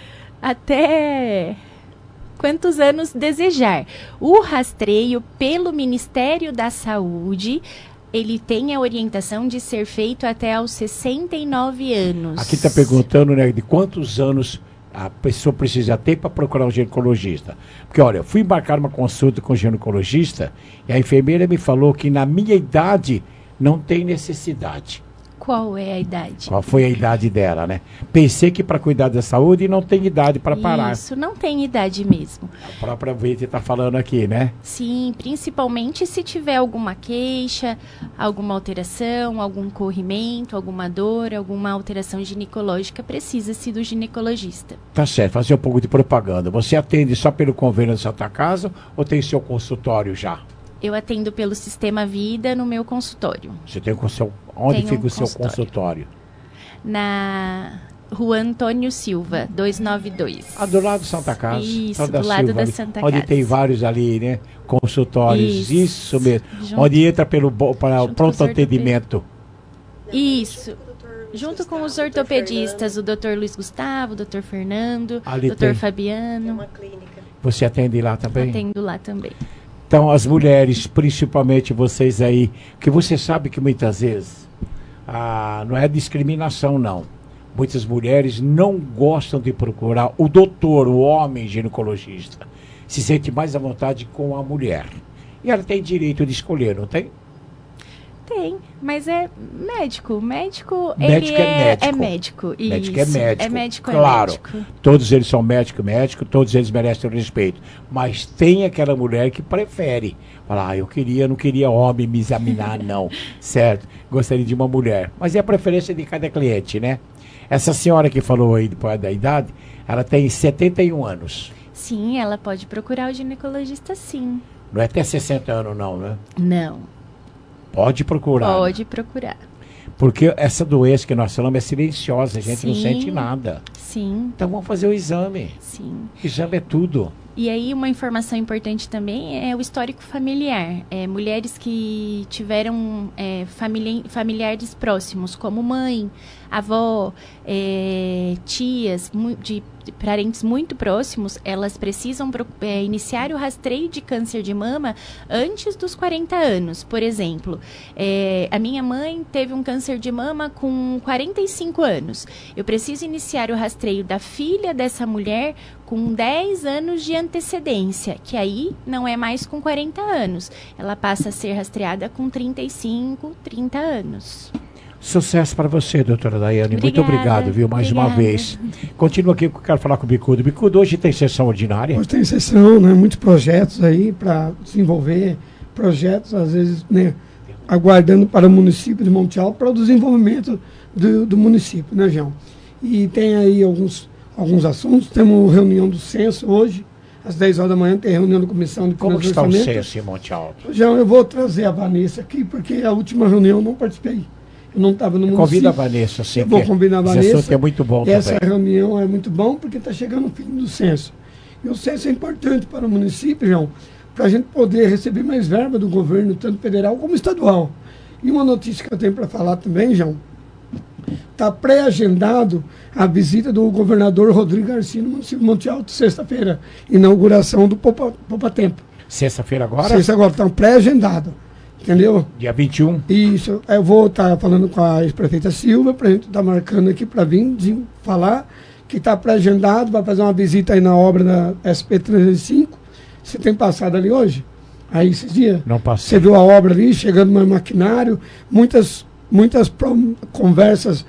até quantos anos desejar. O rastreio pelo Ministério da Saúde, ele tem a orientação de ser feito até aos sessenta e nove anos. Aqui está perguntando, né, de quantos anos a pessoa precisa ter para procurar um ginecologista. Porque, olha, eu fui embarcar uma consulta com um ginecologista e a enfermeira me falou que na minha idade não tem necessidade. Qual é a idade? Qual foi a idade dela, né? Pensei que para cuidar da saúde não tem idade para parar. Isso, não tem idade mesmo. A própria Vete está falando aqui, né? Sim, principalmente se tiver alguma queixa, alguma alteração, algum corrimento, alguma dor, alguma alteração ginecológica, precisa-se do ginecologista. Tá certo, fazer um pouco de propaganda. Você atende só pelo convênio da Santa Casa ou tem seu consultório já? Eu atendo pelo Sistema Vida no meu consultório. Você tem o seu... Onde Tenho fica um o seu consultório. consultório? Na Rua Antônio Silva, duzentos e noventa e dois. Ah, do lado da Santa Casa. Isso, do do lado Silva, da ali, Santa onde Casa. tem vários ali, né? Consultórios. Isso, Isso. mesmo. Junto- Onde entra pelo bo- para o junto com pronto os ortopedistas. atendimento. Isso. Junto com os ortopedistas, o doutor Luiz Gustavo, o doutor Fernando, Ali o doutor tem. Fabiano. Você atende lá também? Atendo lá também. Então, as mulheres, principalmente vocês aí, que você sabe que muitas vezes ah, não é discriminação, não. Muitas mulheres não gostam de procurar o doutor, o homem ginecologista. Se sente mais à vontade com a mulher. E ela tem direito de escolher, não tem? Tem, mas é médico. Médico, Médico ele é médico. É médico. Médico é Isso. médico. É médico, claro. é médico. Todos eles são médico, médico, todos eles merecem o respeito. Mas tem aquela mulher que prefere. Falar, ah, eu queria, não queria homem me examinar, não. Certo? Gostaria de uma mulher. Mas é a preferência de cada cliente, né? Essa senhora que falou aí depois da idade, ela tem setenta e um anos. Sim, ela pode procurar o ginecologista, sim. Não é até sessenta anos, não, né? Não. Pode procurar. Pode procurar. Porque essa doença que nós falamos é silenciosa, a gente Sim, não sente nada. Sim. Então vamos fazer o exame. Sim. O exame é tudo. E aí uma informação importante também é o histórico familiar. É, mulheres que tiveram é, famili familiares próximos, como mãe, avó, é, tias, de, de parentes muito próximos, elas precisam é, iniciar o rastreio de câncer de mama antes dos quarenta anos. Por exemplo, é, a minha mãe teve um câncer de mama com quarenta e cinco anos. Eu preciso iniciar o rastreio da filha dessa mulher com dez anos de antecedência, que aí não é mais com quarenta anos. Ela passa a ser rastreada com trinta e cinco, trinta anos. Sucesso para você, doutora Daiane. Obrigada, Muito obrigado, viu, mais obrigada. uma vez. Continua aqui, que eu quero falar com o Bicudo. Bicudo, hoje tem sessão ordinária? Hoje tem sessão, né? Muitos projetos aí para desenvolver, projetos, às vezes, né, aguardando para o município de Monte Alto, para o desenvolvimento do, do município, né, João? E tem aí alguns, alguns assuntos. Temos reunião do censo hoje, às dez horas da manhã, tem reunião da comissão de Como que está o orçamento. censo em Monte Alto? João, eu vou trazer a Vanessa aqui, porque a última reunião eu não participei. Eu não estava no município. Convida a Vanessa, sim. Eu vou convidar a Vanessa. Esse assunto é muito bom e essa também. reunião é muito bom porque está chegando o fim do censo. E o censo é importante para o município, João, para a gente poder receber mais verba do governo, tanto federal como estadual. E uma notícia que eu tenho para falar também, João, está pré-agendado a visita do governador Rodrigo Garcia no município de Monte Alto, sexta-feira. Inauguração do Poupa, Poupa Tempo. Sexta-feira agora? Sexta agora, está pré-agendado. Entendeu? Dia vinte e um. Isso. Eu vou estar tá falando com a ex-prefeita Silva, para a gente estar tá marcando aqui para vir de falar que está pré-agendado, vai fazer uma visita aí na obra da S P trezentos e cinco. Você tem passado ali hoje? Aí esses dias? Não passei. Você viu a obra ali, chegando mais maquinário, muitas, muitas conversas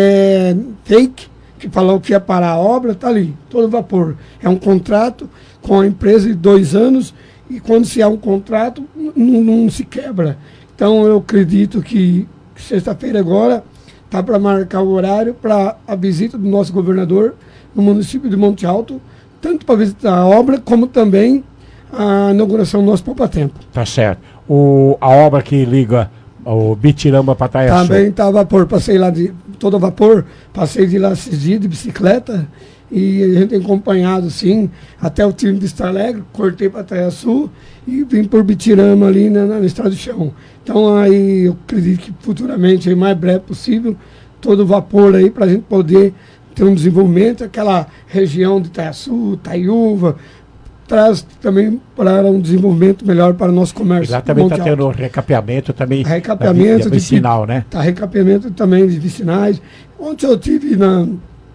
é, fake, que falaram que ia parar a obra, está ali, todo vapor. É um contrato com a empresa de dois anos, e quando se há um contrato, não se quebra. Então, eu acredito que sexta-feira agora está para marcar o horário para a visita do nosso governador no município de Monte Alto, tanto para visitar a obra, como também a inauguração do nosso Poupa Tempo. Tá certo. O, a obra que liga o Bitirama para Taiaçu. Também está a vapor, passei lá de todo a vapor, passei de lá esses dias de bicicleta, e a gente tem acompanhado, sim, até o time de Star Alegre, cortei para Taiaçu e vim por Bitirama ali na, na estrada do chão. Então aí eu acredito que futuramente, aí, mais breve possível, todo o vapor aí para a gente poder ter um desenvolvimento, aquela região de Taiaçu, Taiúva, traz também para um desenvolvimento melhor para o nosso comércio. E lá também está tendo recapeamento também recapeamento de vicinal, né? Está recapeamento também de vicinais. Ontem eu tive na,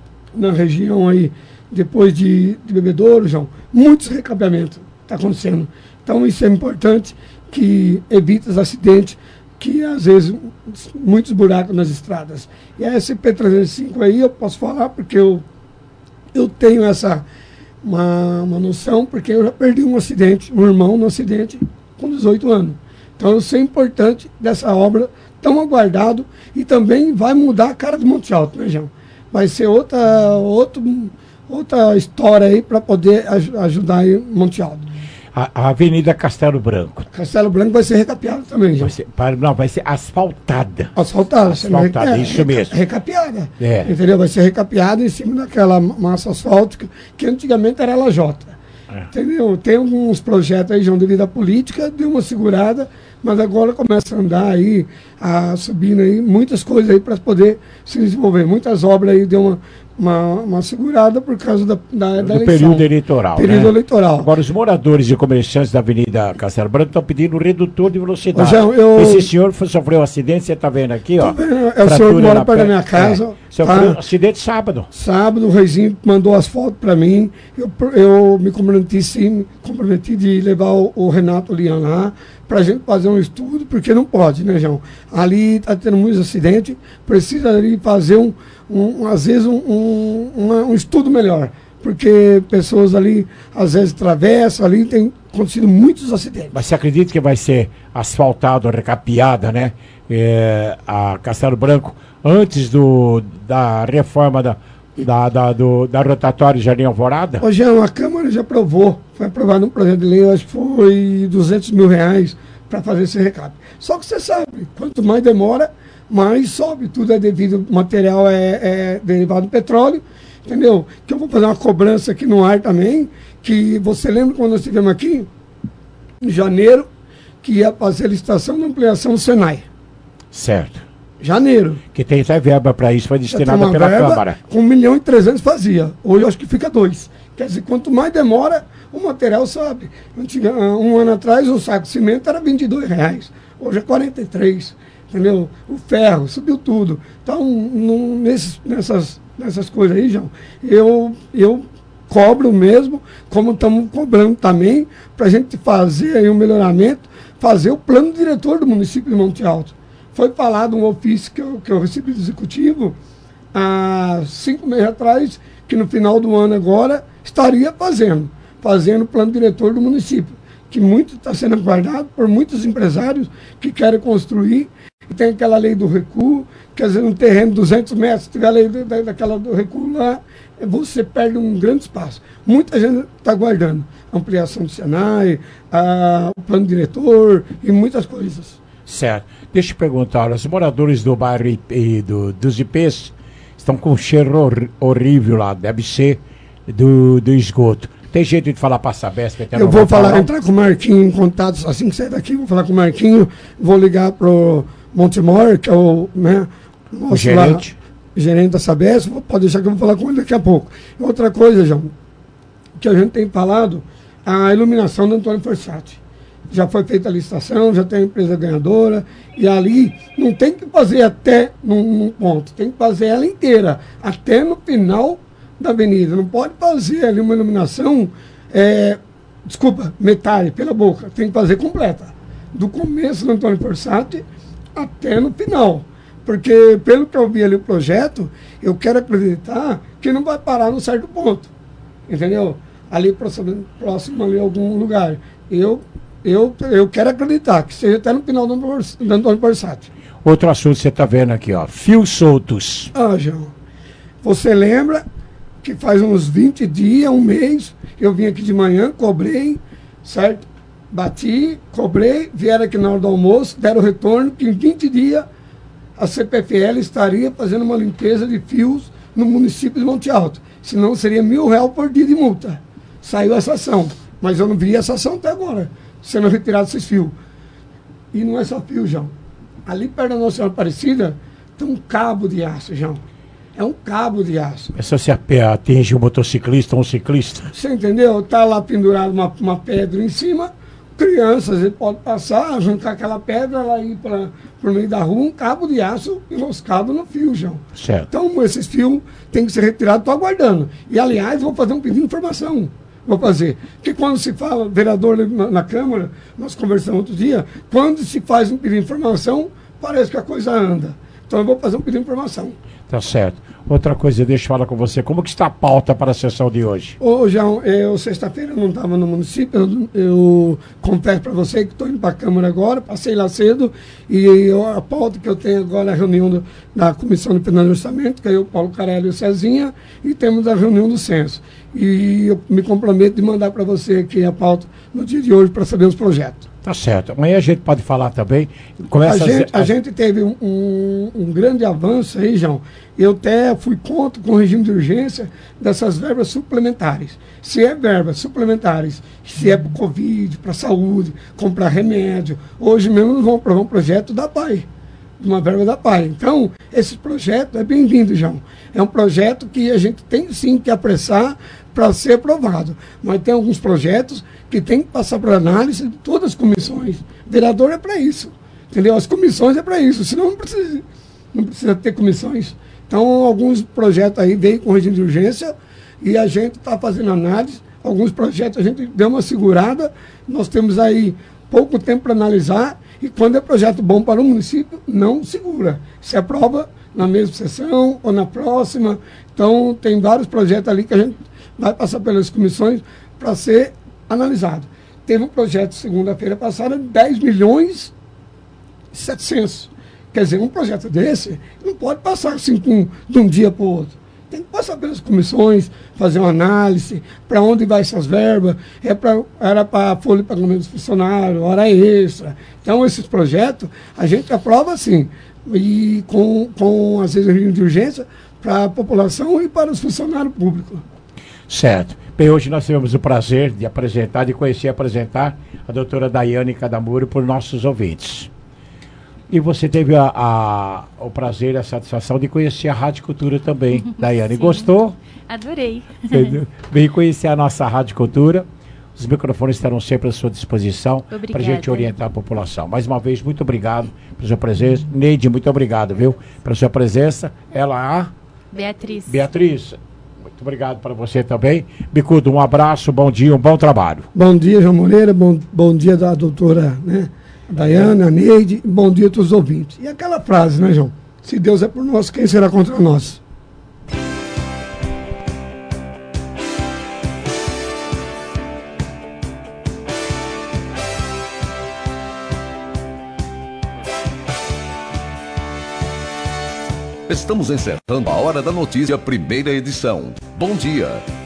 na região aí, depois de, de Bebedouro, João, muitos recapeamentos está acontecendo. Então isso é importante, que evita os acidentes, que às vezes muitos buracos nas estradas. E a S P trezentos e cinco aí eu posso falar porque eu, eu tenho essa uma, uma noção, porque eu já perdi um acidente, um irmão no acidente com dezoito anos. Então eu sei importante dessa obra tão aguardado, e também vai mudar a cara do Monte Alto, né, João? Vai ser outra, outro, outra história aí para poder aj ajudar aí Monte Alto. A, a Avenida Castelo Branco. Castelo Branco vai ser recapeada também, já. Vai ser, não, vai ser asfaltada. Asfaltada. Asfaltada, é, isso mesmo. Recapeada. É. Entendeu? Vai ser recapeada em cima daquela massa asfáltica, que antigamente era lajota. É. Entendeu? Tem alguns projetos aí, João, devido à política, deu uma segurada, mas agora começa a andar aí, a subindo aí, muitas coisas aí para poder se desenvolver. Muitas obras aí deu uma, uma, uma segurada por causa da, da, da do período eleitoral. Período né? eleitoral. Agora, os moradores e comerciantes da Avenida Castelo Branco estão pedindo um redutor de velocidade. Ô, João, eu... Esse senhor foi, sofreu um acidente, você está vendo aqui, ó. Vendo, é o senhor que mora perto da minha casa. É, sofreu um tá? acidente sábado. Sábado, o Reizinho mandou as fotos para mim. Eu, eu me comprometi, sim, me comprometi de levar o, o Renato Lian lá para a gente fazer um estudo, porque não pode, né, João? Ali está tendo muitos acidentes, precisa ali fazer, um, um, às vezes, um, um, uma, um estudo melhor, porque pessoas ali, às vezes, atravessam, ali tem acontecido muitos acidentes. Mas você acredita que vai ser asfaltado, recapeada, né, é, a Castelo Branco, antes do, da reforma da, da, da, do, da rotatória Jardim Alvorada? Ô, João, a Câmara já aprovou, foi aprovado um projeto de lei, acho que foi duzentos mil reais para fazer esse recap. Só que você sabe, quanto mais demora, mais sobe. Tudo é devido, o material é, é derivado do petróleo, entendeu? Que eu vou fazer uma cobrança aqui no ar também, que você lembra quando nós estivemos aqui, em janeiro, que ia fazer a licitação da ampliação do Senai. Certo. Janeiro. Que tem até verba para isso, foi destinada uma pela verba, Câmara. Com um milhão e trezentos fazia. Hoje eu acho que fica dois. Quer dizer, quanto mais demora, o material sobe. Antiga, um ano atrás, o saco de cimento era vinte e dois reais. Hoje é quarenta e três. Entendeu? O ferro, subiu tudo. Então, num, nesses, nessas, nessas coisas aí, João, eu, eu cobro mesmo, como estamos cobrando também, para a gente fazer aí um melhoramento, fazer o plano diretor do município de Monte Alto. Foi falado um ofício que eu, que eu recebi do executivo há cinco meses atrás, que no final do ano agora estaria fazendo, fazendo o plano diretor do município, que muito está sendo aguardado por muitos empresários que querem construir. E tem aquela lei do recuo, quer dizer, um terreno de duzentos metros, se tiver a lei da, daquela do recuo lá, você perde um grande espaço. Muita gente está aguardando ampliação do Senai, a, o plano diretor e muitas coisas. Certo. Deixa eu perguntar, os moradores do bairro I P, e do, dos I Ps estão com um cheiro hor, horrível lá, deve ser do, do esgoto. Tem jeito de falar para a Sabesp? Eu vou falar, falar, entrar com o Marquinho em contato, assim que sair daqui, vou falar com o Marquinho, vou ligar para o Montemor, que é o, né, o gerente. Lá, gerente da Sabesp, pode deixar que eu vou falar com ele daqui a pouco. Outra coisa, João, que a gente tem falado, a iluminação do Antônio Forsatti. Já foi feita a licitação, já tem a empresa ganhadora, e ali não tem que fazer até num, num ponto, tem que fazer ela inteira, até no final da avenida. Não pode fazer ali uma iluminação, é, desculpa, metade, pela boca, tem que fazer completa. Do começo do Antônio Forsatti até no final. Porque, pelo que eu vi ali o projeto, eu quero acreditar que não vai parar num certo ponto. Entendeu? Ali próximo, próximo ali algum lugar. Eu, eu, eu quero acreditar que seja até no final do Antônio Forsatti. Outro assunto que você está vendo aqui, ó. Fios soltos. Ah, João. Você lembra que faz uns vinte dias, um mês, eu vim aqui de manhã, cobrei, certo? Bati, cobrei, vieram aqui na hora do almoço, deram retorno, que em vinte dias a C P F L estaria fazendo uma limpeza de fios no município de Monte Alto. Senão seria mil reais por dia de multa. Saiu essa ação, mas eu não vi essa ação até agora, sendo retirado esses fios. E não é só fio, João. Ali perto da Nossa Senhora Aparecida tem um cabo de aço, João. É um cabo de aço. É só se atinge um motociclista ou um ciclista. Você entendeu? Está lá pendurado uma, uma pedra em cima, crianças, ele pode passar, arrancar aquela pedra, lá ir para o meio da rua, um cabo de aço enroscado no fio, João. Certo. Então, esses fios têm que ser retirados, estou aguardando. E, aliás, vou fazer um pedido de informação. Vou fazer. Porque quando se fala, vereador na, na Câmara, nós conversamos outro dia, quando se faz um pedido de informação, parece que a coisa anda. Então, eu vou fazer um pedido de informação. Tá certo. Outra coisa, deixa eu falar com você. Como que está a pauta para a sessão de hoje? Ô, João, eu sexta-feira não estava no município, eu, eu confesso para você que estou indo para a Câmara agora, passei lá cedo, e eu, a pauta que eu tenho agora é a reunião do, da Comissão de Finanças e Orçamento, que é o Paulo Carelli e o Cezinha, e temos a reunião do Censo. E eu me comprometo de mandar para você aqui a pauta no dia de hoje para saber os projetos. Tá certo. Amanhã a gente pode falar também. Começa a, gente, a... a gente teve um, um, um grande avanço aí, João. Eu até fui contra com o regime de urgência dessas verbas suplementares. Se é verbas suplementares, se é para o Covid, para a saúde, comprar remédio. Hoje mesmo nós vamos aprovar um projeto da P A I, uma verba da P A I. Então, esse projeto é bem-vindo, João. É um projeto que a gente tem sim que apressar para ser aprovado. Mas tem alguns projetos que tem que passar para análise de todas as comissões. O vereador é para isso. Entendeu? As comissões é para isso. Senão não precisa, não precisa ter comissões. Então, alguns projetos aí veio com regime de urgência e a gente está fazendo análise. Alguns projetos a gente deu uma segurada. Nós temos aí pouco tempo para analisar. E quando é projeto bom para o município, não segura. Se aprova na mesma sessão ou na próxima. Então, tem vários projetos ali que a gente vai passar pelas comissões para ser analisado. Teve um projeto segunda-feira passada de dez milhões e setecentos. Quer dizer, um projeto desse não pode passar assim com, de um dia para o outro. Tem que passar pelas comissões, fazer uma análise, para onde vai essas verbas, é pra, era para folha de pagamento dos funcionários, hora extra. Então, esses projetos, a gente aprova sim, e com, com às vezes, regime de urgência para a população e para os funcionários públicos. Certo. Bem, hoje nós tivemos o prazer de apresentar, de conhecer e apresentar a doutora Daiane Cadamuro por nossos ouvintes. E você teve a, a, o prazer e a satisfação de conhecer a Rádio Cultura também, Daiane. Sim. Gostou? Adorei. Veio conhecer a nossa Rádio Cultura. Os microfones estarão sempre à sua disposição para a gente orientar a população. Mais uma vez, muito obrigado pela sua presença. Neide, muito obrigado, viu? Pela sua presença. Ela, a... Beatriz. Beatriz. Muito obrigado para você também. Bicudo, um abraço, bom dia, um bom trabalho. Bom dia, João Moreira, bom, bom dia da doutora, né, Daiane, a Neide, bom dia a todos os ouvintes. E aquela frase, né, João? Se Deus é por nós, quem será contra nós? Estamos encerrando a Hora da Notícia, primeira edição. Bom dia.